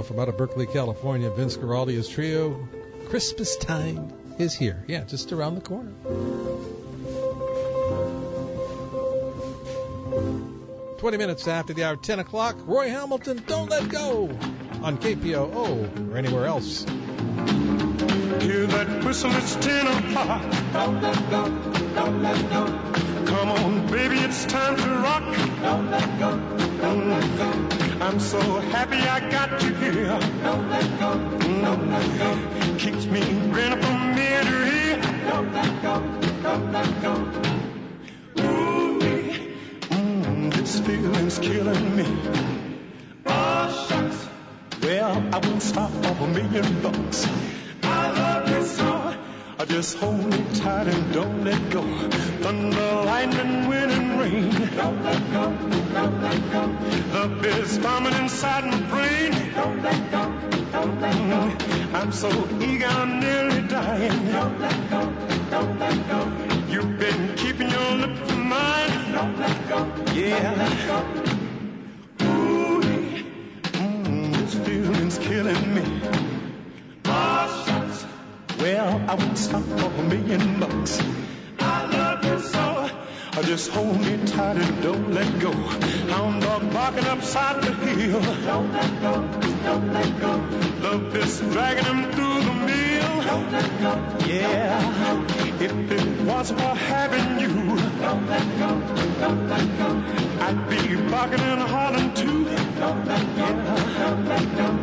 Trio from out of Berkeley, California. Vince Guaraldi's trio. Christmas time is here. Yeah, just around the corner. 20 minutes after the hour, 10 o'clock. Roy Hamilton, Don't Let Go on KPOO or anywhere else. Hear that whistle, it's 10 o'clock. Don't let go, don't let go. Come on, baby, it's time to rock. Don't let go, don't let go. I'm so happy I got you here. Don't let go, don't let go. Keeps me grinning from ear to ear. Don't let go, don't let go. Ooh, this feeling's killing me. Oh, shucks. Well, I won't stop for $1,000,000. I love you so. Just hold me tight and don't let go. Thunder, lightning, wind, and rain. Don't let go, don't let go. Love is bombing inside my brain. Don't let go, don't let go. I'm so eager, I'm nearly dying. Don't let go, don't let go. You've been keeping your lips to mine. Don't let go, yeah. Ooh, this feeling's killing me. Oh, shucks. Well, I won't stop for $1,000,000. I love you so. Just hold me tight and don't let go. Hound dog barking upside the hill. Don't let go, don't let go. Love is dragging him through the mill. Don't let go, yeah. If it wasn't for having you, don't let go, don't let go. I'd be barking and hollering too. Don't let go, don't let go.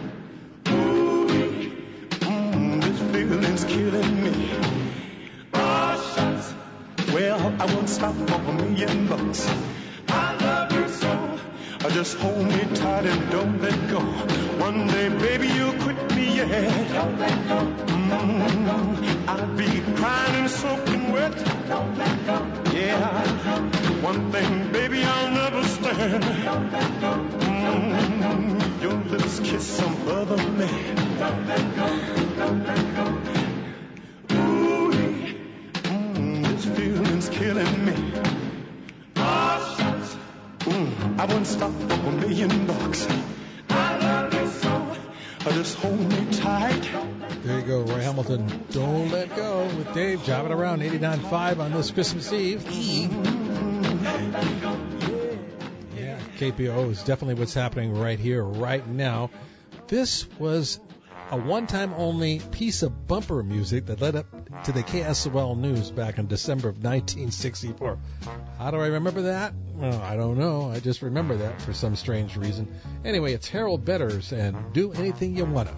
Feeling's killing me. Oh, shucks. Well, I won't stop for $1,000,000. I love you so. Just hold me tight and don't let go. One day, baby, you'll quit me, yeah. Don't let go. I'll be crying and soaking wet. Don't let go. Yeah. One thing, baby, I'll never stand. Don't let go. Your lips kiss some other man. Don't let go. Don't let go. Ooh, this feeling's killing me. Oh, shucks. I won't stop for $1,000,000. I love you so. Just hold me tight. There you go, Roy Hamilton. Don't let go with Dave driving around 89.5 on this Christmas Eve. Yeah, KPO is definitely what's happening right here, right now. This was a one-time only piece of bumper music that led up to the KSOL news back in December of 1964. How do I remember that? Well, I don't know. I just remember that for some strange reason. Anyway, it's Harold Betters and Do Anything You Wanna.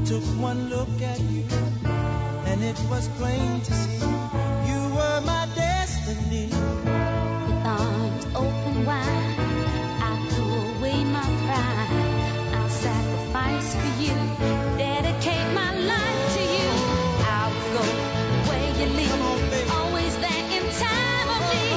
took one look at you, and it was plain to see you were my destiny. With arms open wide, I threw away my pride. I'll sacrifice for you, dedicate my life to you. I'll go where you lead, always there in time of need.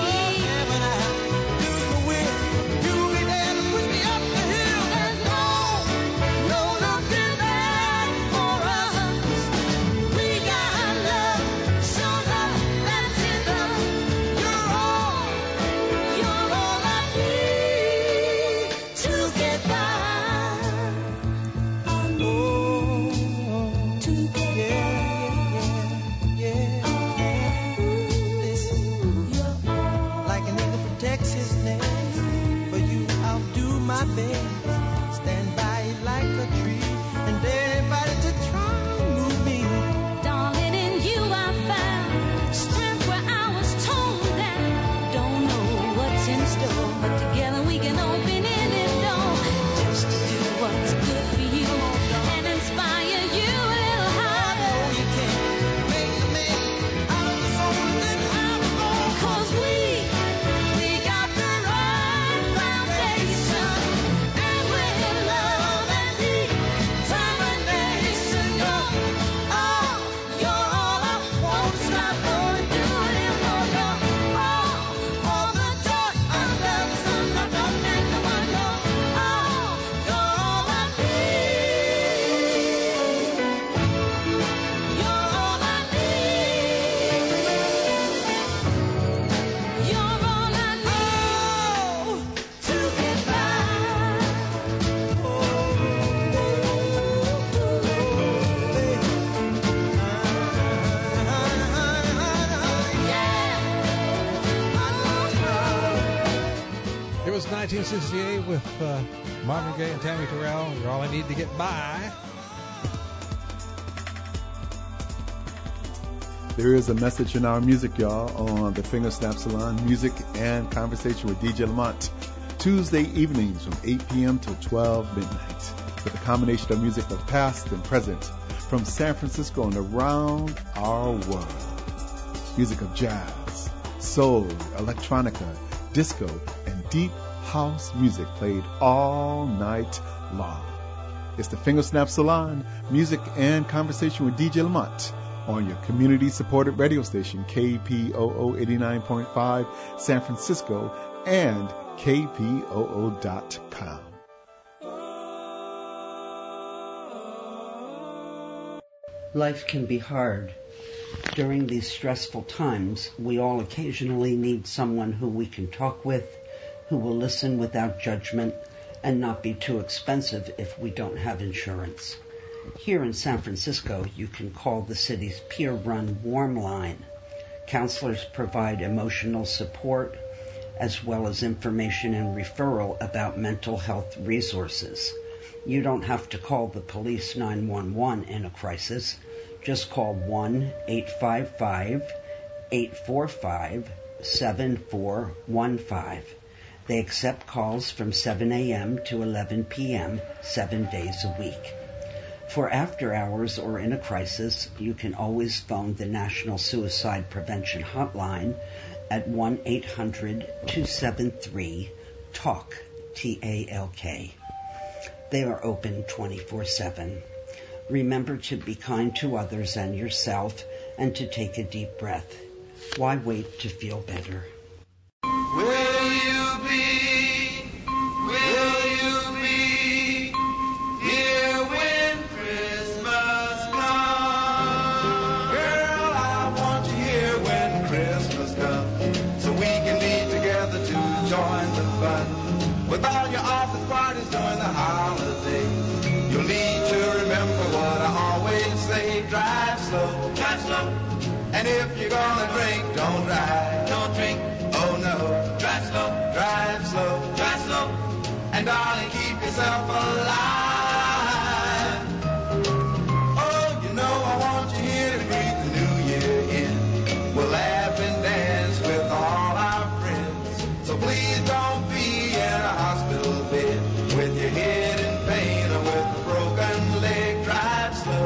It was 1968 with Marvin Gaye and Tammy Terrell. You're all I need to get by. There is a message in our music, y'all, on the Finger Snap Salon, music and conversation with DJ Lamont. Tuesday evenings from 8 p.m. till 12 midnight. With a combination of music of past and present from San Francisco and around our world. Music of jazz, soul, electronica, disco, and deep house music played all night long. It's the Finger Snap Salon, music and conversation with DJ Lamont on your community-supported radio station, KPOO 89.5 San Francisco and KPOO.com. Life can be hard. During these stressful times, we all occasionally need someone who we can talk with, who will listen without judgment, and not be too expensive if we don't have insurance. Here in San Francisco, you can call the city's peer-run Warm Line. Counselors provide emotional support, as well as information and referral about mental health resources. You don't have to call the police 911 in a crisis. Just call 1-855-845-7415. They accept calls from 7 a.m. to 11 p.m. 7 days a week. For after hours or in a crisis, you can always phone the National Suicide Prevention Hotline at 1-800-273-TALK, T-A-L-K. They are open 24/7. Remember to be kind to others and yourself and to take a deep breath. Why wait to feel better? Will you be here when Christmas comes? Girl, I want you here when Christmas comes, so we can be together to join the fun. With all your office parties during the holidays, you'll need to remember what I always say. Drive slow, and if you're gonna drink, don't drive. Don't drink. Oh no, drive slow, and darling, keep yourself alive. Oh, you know I want you here to greet the new year in. We'll laugh and dance with all our friends, so please don't be in a hospital bed with your head in pain or with a broken leg. Drive slow,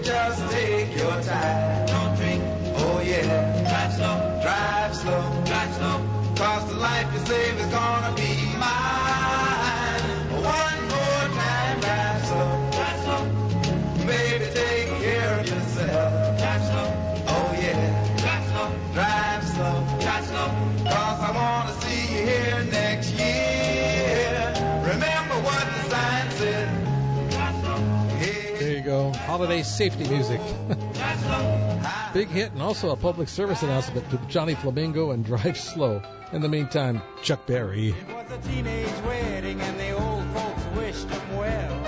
just take your time. Don't drink. Oh yeah. Drive slow. Drive slow. Drive slow. 'Cause the life you save is gonna be mine. One more time. Drive slow. Drive slow. Baby, take care of yourself. Drive slow. Oh yeah. Drive slow. Drive slow. Drive slow. 'Cause I wanna see you here next year. Remember what the sign said. There you go. Holiday safety music. Big hit, and also a public service announcement to Johnny Flamingo and Drive Slow. In the meantime, Chuck Berry. It was a teenage wedding and the old folks wished him well.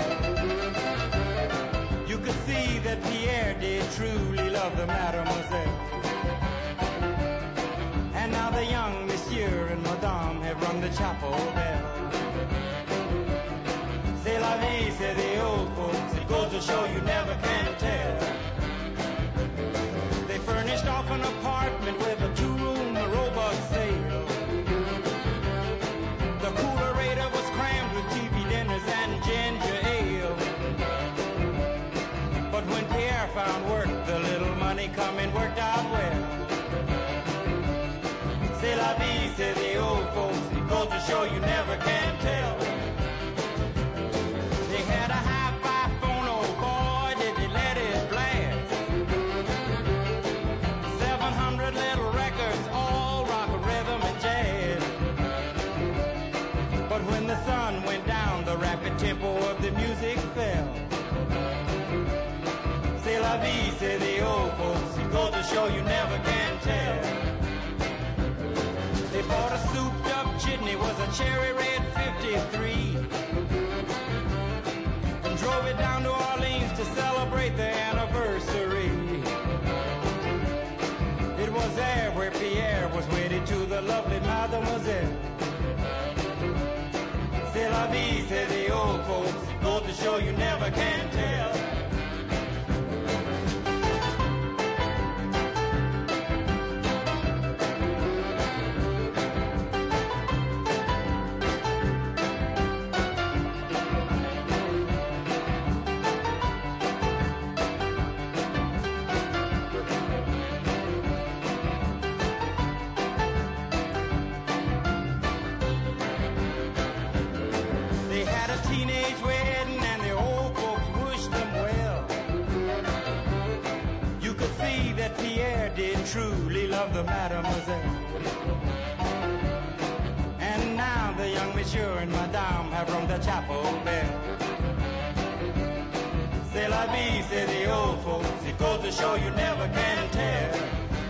You could see that Pierre did truly love the mademoiselle. And now the young monsieur and madame have rung the chapel bell. C'est la vie, say the old folks. It goes to show you never can tell. They furnished off an apartment with a two-room robust sale. The coolerator was crammed with TV dinners and ginger ale. But when Pierre found work, the little money coming worked out well. C'est la vie, say the old folks. It goes to show you never can tell. They had a hi-fi phone, oh boy, did they let it blast. 700 little records, all rock, rhythm, and jazz. But when the sun went down, the rapid tempo of the music fell. C'est la vie, say the old folks. It goes to show you never can tell. They bought a souped-up chitney, was a cherry red 53. And drove it down to Orleans to celebrate the anniversary. It was there where Pierre was wedded to the lovely mademoiselle. C'est la vie, say the old folks. Go to show you never can tell. Truly love the mademoiselle. And now the young monsieur and madame have rung the chapel bell. C'est la vie, say the old folks. It goes to show you never can tell.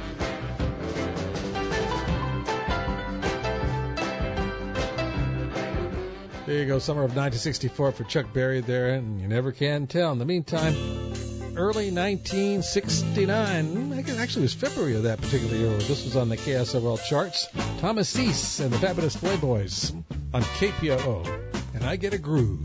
There you go, summer of 1964 for Chuck Berry there, and you never can tell. In the meantime, early 1969. Actually, it was February of that particular year. This was on the KSOL charts. Thomas Cease and the Fabulous Playboys on KPOO. And I Get a Groove.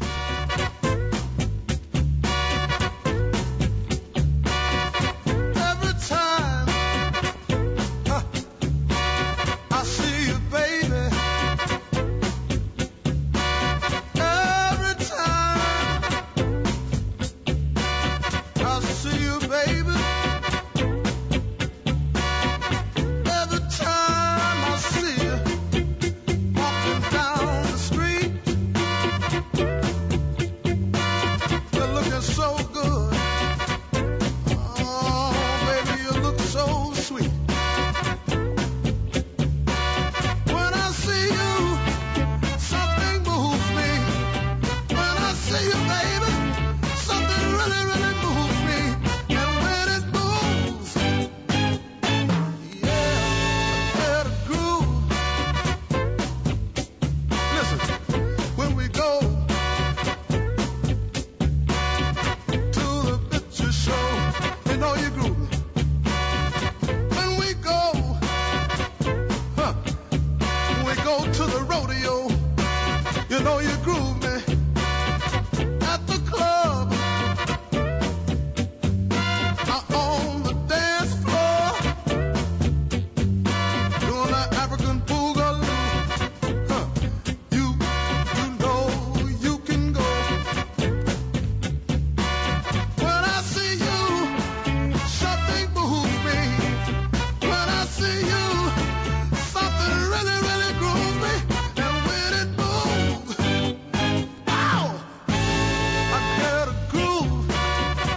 Walking down the street,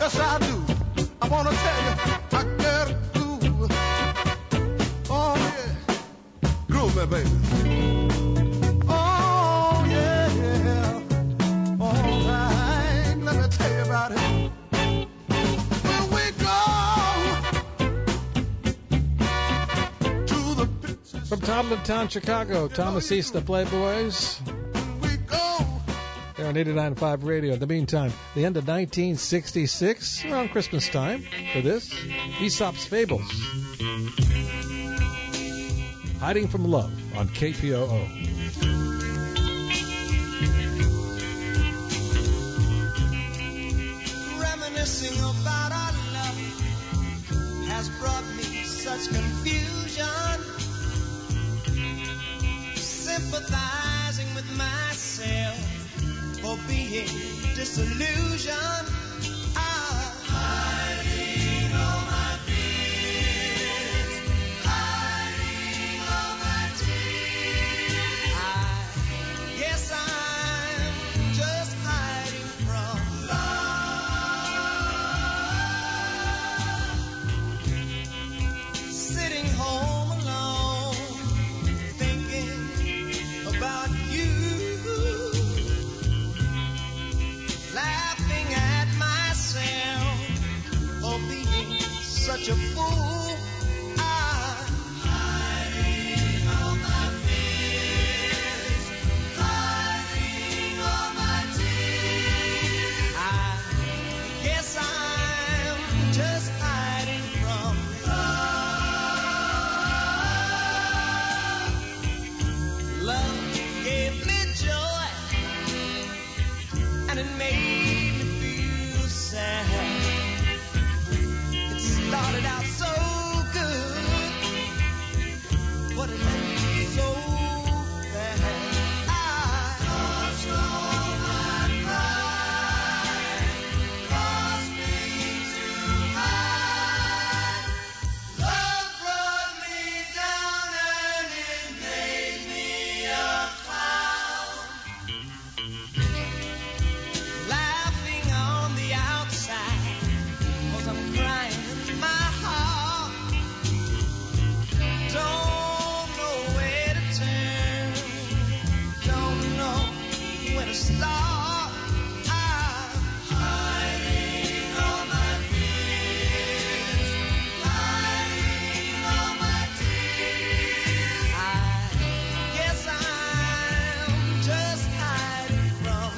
Yes, I do. I want to tell you, I get a groove. Oh, yeah. Groove me, baby. Oh, yeah, yeah. All right. Let me tell you about it. When we go to the pictures. From Tomlintown, Chicago, Thomas East, the Playboys. They're on 89.5 Radio. In the meantime, the end of 1966, around Christmas time, for this, Aesop's Fables. Hiding from Love on KPOO. Reminiscing about our love has brought me such confusion. Sympathizing with myself for being disillusioned. Hiding all my fears, hiding all my tears. I guess I'm just hiding from love. Sitting home alone, thinking about you. Laughing at myself for being such a fool. Hiding all my fears, hiding all my tears. I guess I'm just hiding from love. Love gave me joy, and it made me feel sad. It started out so good, but it left so bad. I lost all my pride, caused me to hide. Love brought me down and it made me a clown. Laughing on the outside, 'cause I'm crying in my heart. Don't know where to turn, don't know where to start. I'm hiding all my fears, hiding all my tears. I guess I'm just hiding from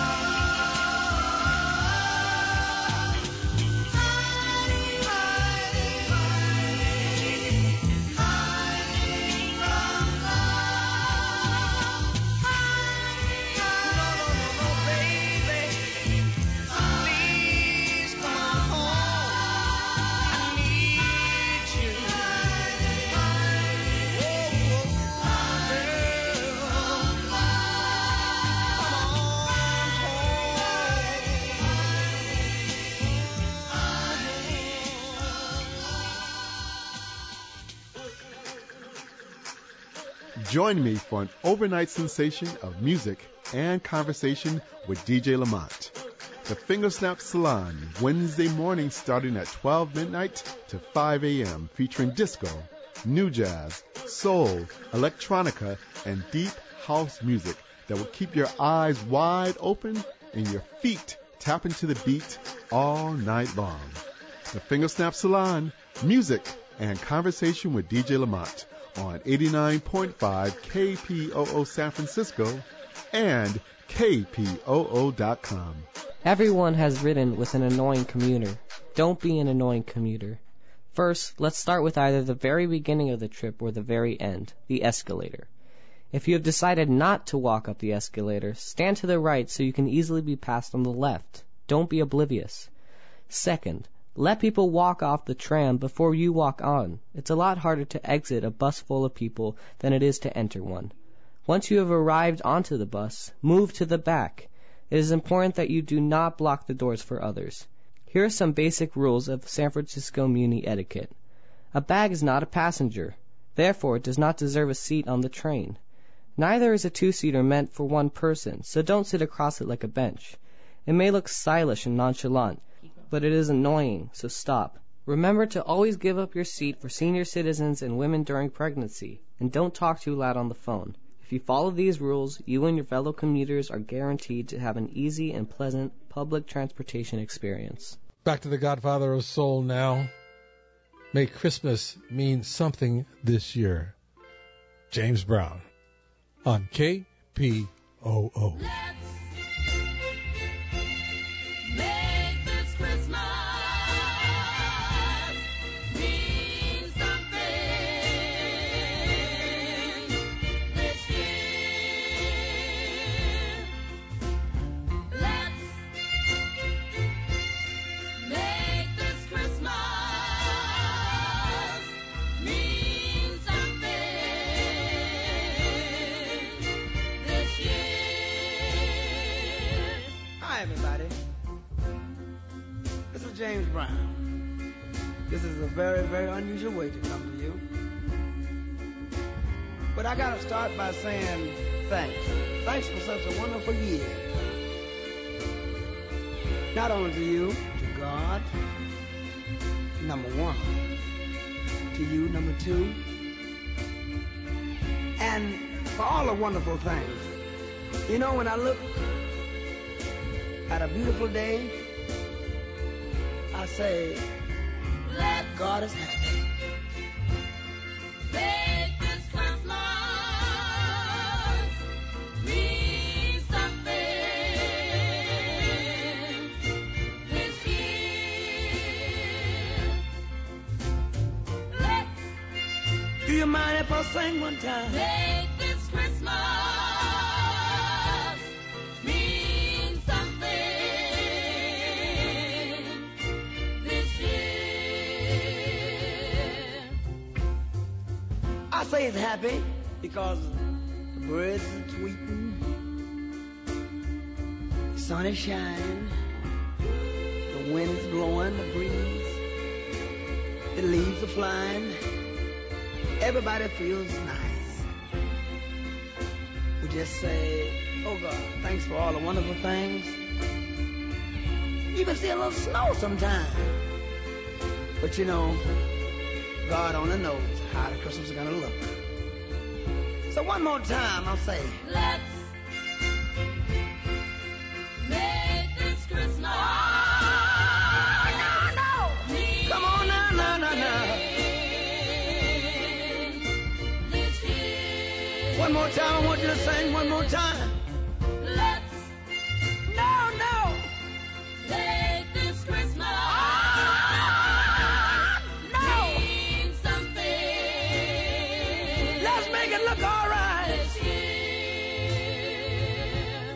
love. Hiding, hiding, hiding, hiding from love. No, baby, please come home. I need you. Join me for an overnight sensation of music and conversation with DJ Lamont. The Fingersnap Salon, Wednesday morning starting at 12 midnight to 5 a.m., featuring disco, new jazz, soul, electronica, and deep house music that will keep your eyes wide open and your feet tapping to the beat all night long. The Fingersnap Salon, music and conversation with DJ Lamont on 89.5 KPOO San Francisco and KPOO.com. Everyone has ridden with an annoying commuter. Don't be an annoying commuter. First, let's start with either the very beginning of the trip or the very end, the escalator. If you have decided not to walk up the escalator, stand to the right so you can easily be passed on the left. Don't be oblivious. Second, let people walk off the tram before you walk on. It's a lot harder to exit a bus full of people than it is to enter one. Once you have arrived onto the bus, move to the back. It is important that you do not block the doors for others. Here are some basic rules of San Francisco Muni etiquette. A bag is not a passenger. Therefore, it does not deserve a seat on the train. Neither is a two-seater meant for one person, so don't sit across it like a bench. It may look stylish and nonchalant, but it is annoying, so stop. Remember to always give up your seat for senior citizens and women during pregnancy, and don't talk too loud on the phone. If you follow these rules, you and your fellow commuters are guaranteed to have an easy and pleasant public transportation experience. Back to the Godfather of Soul now. May Christmas mean something this year. James Brown on KPOO. James Brown. This is a very, very unusual way to come to you. But I gotta start by saying thanks. Thanks for such a wonderful year. Not only to you, to God, number one. To you, number two. And for all the wonderful things. You know, when I look at a beautiful day, I say, God is happy. Make this Christmas mean something this year. Do you mind if I sing one time? Make this Christmas mean something. I say it's happy because the birds are tweeting, the sun is shining, the wind is blowing, the breeze, the leaves are flying, everybody feels nice. We just say, oh God, thanks for all the wonderful things. You can see a little snow sometimes, but you know, God only knows how the Christmas is going to look. So one more time, I'll say, let's make this Christmas. No. Come on now, no. This year. One more time, I want you to sing one more time. Let's No. make this Christmas. Make it look all right. This year.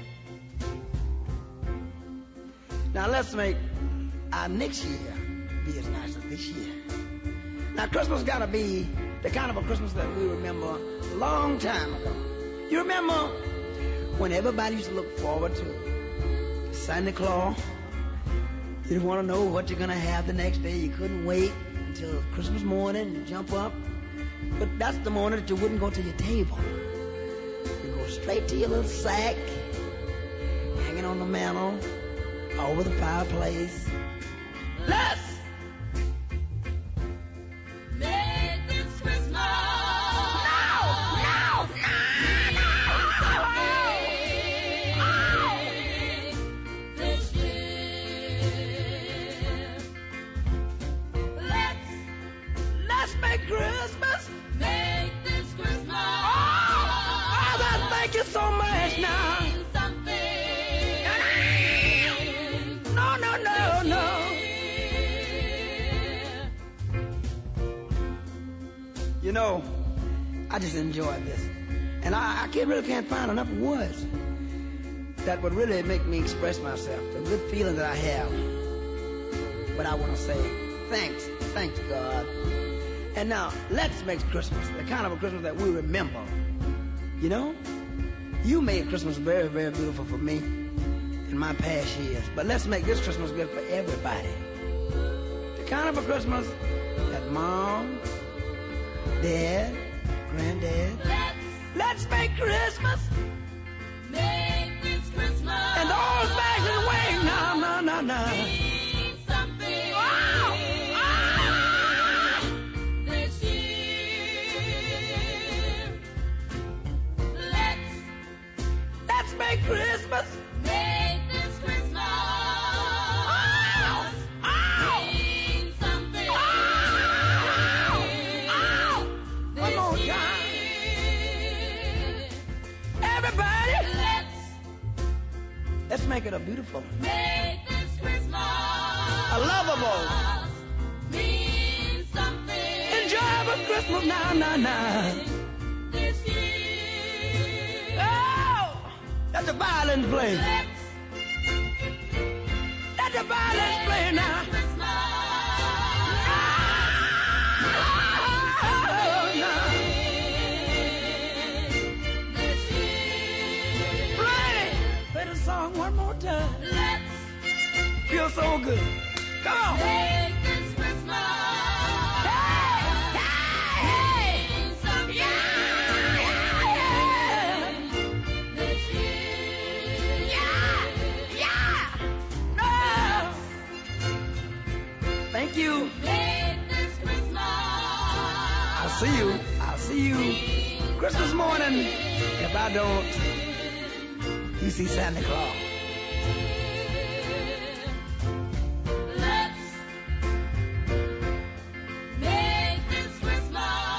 Now let's make our next year be as nice as this year. Now Christmas got to be the kind of a Christmas that we remember a long time ago. You remember when everybody used to look forward to Santa Claus? You didn't want to know what you're going to have the next day. You couldn't wait until Christmas morning and jump up. But that's the morning that you wouldn't go to your table. You go straight to your little sack, hanging on the mantle, over the fireplace. Let's make this Christmas. No. This year. Let's make Christmas. Make this Christmas. Oh, thank you so much now. Something. No. You know, I just enjoy this. And I really can't find enough words that would really make me express myself, the good feeling that I have. But I want to say thanks God. And now, let's make Christmas the kind of a Christmas that we remember. You know, you made Christmas very, very beautiful for me in my past years. But let's make this Christmas good for everybody. The kind of a Christmas that Mom, Dad, Granddad. Let's make Christmas. Make this Christmas. And all bags away. No. Mean something. make it a beautiful, Make this Christmas a lovable, mean something. enjoyable Christmas now. This year. Oh, that's a violin play. That's a violin play now. Play the song one more time. Feels so good. Come on. Make this Christmas. Mean something. This year. Thank you. Make this Christmas. I'll see you Christmas morning. If I don't, you see Santa Claus. Let's make this Christmas.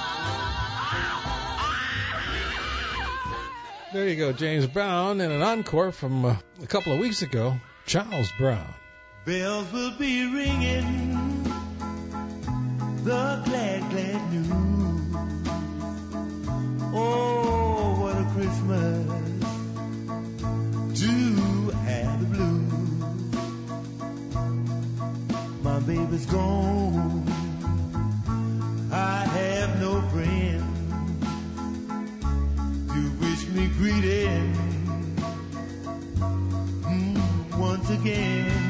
There you go, James Brown, and an encore from a couple of weeks ago, Charles Brown. Bells will be ringing, the glad, glad news. Oh, what a Christmas to have the blues. My baby's gone, I have no friend to wish me greeting once again.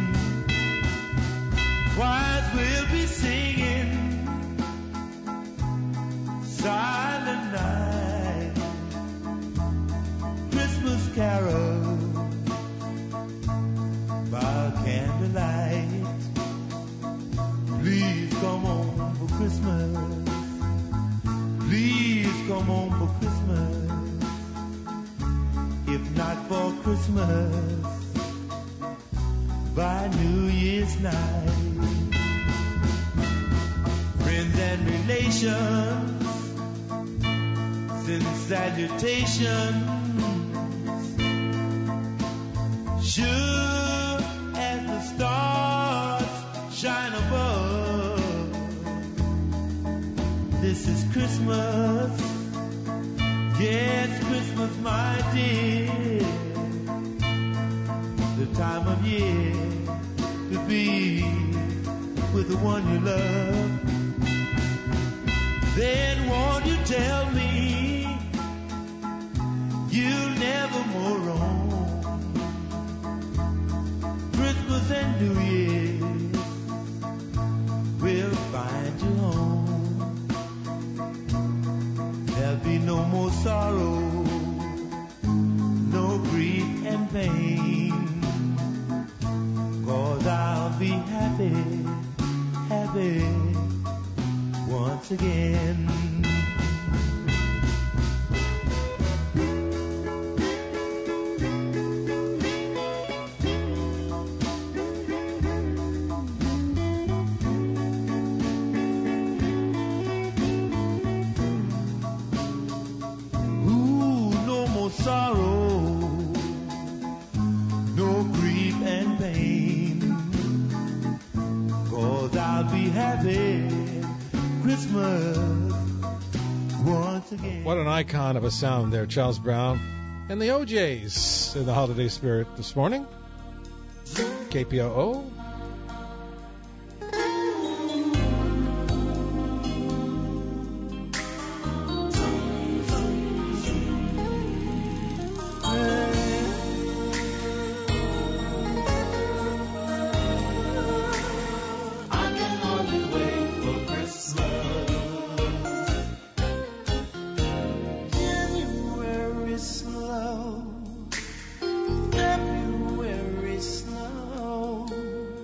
Choirs will be singing Silent Night, Christmas carol by candlelight. Please come home for Christmas. Please come home for Christmas. If not for Christmas, by New Year's night. Friends and relations send salutations, sure as the stars shine above. This is Christmas, yes, Christmas, my dear, the time of year to be with the one you love. Then won't you tell me you'll never more roam? Christmas and New Year's will find you home. There'll be no more sorrow, no grief and pain, 'cause I'll be happy, happy once again. Ooh, no more sorrow, no grief and pain, 'cause I'll be happy Christmas once again. What an icon of a sound there, Charles Brown. And the OJs in the holiday spirit this morning. KPOO. January snow, February snow,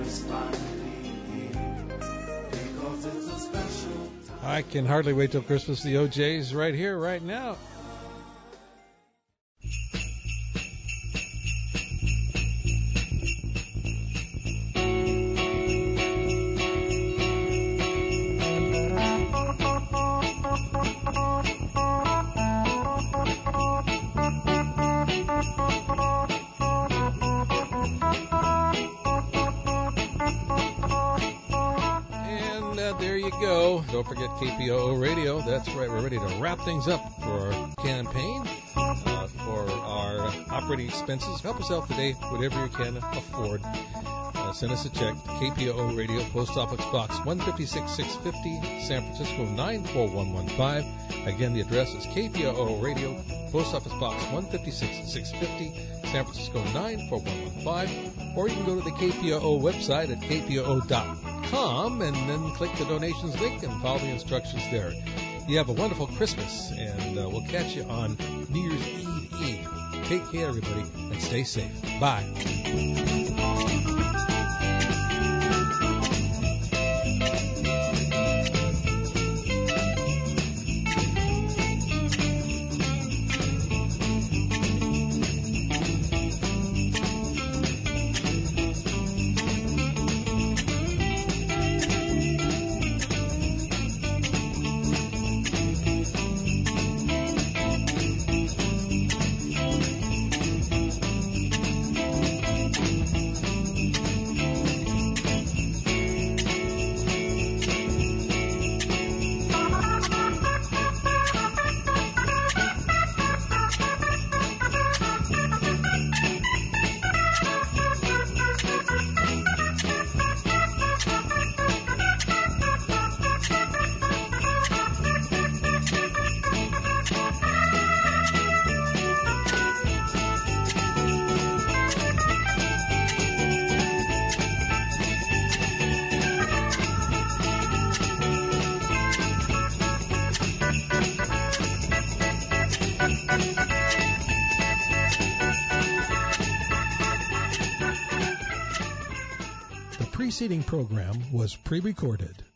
is finally here, because it's a special time. I can hardly wait till Christmas. The OJ's right here, right now. Don't forget KPOO Radio. That's right. We're ready to wrap things up for our campaign, for our operating expenses. Help us out today, whatever you can afford. Send us a check to KPOO Radio, Post Office Box 156 650, San Francisco 94115. Again, the address is KPOO Radio, Post Office Box 156 650, San Francisco 94115. Or you can go to the KPOO website at kpoo.com and then click the donations link and follow the instructions there. You have a wonderful Christmas, and we'll catch you on New Year's Eve. Take care, everybody, and stay safe. Bye. The preceding program was pre-recorded.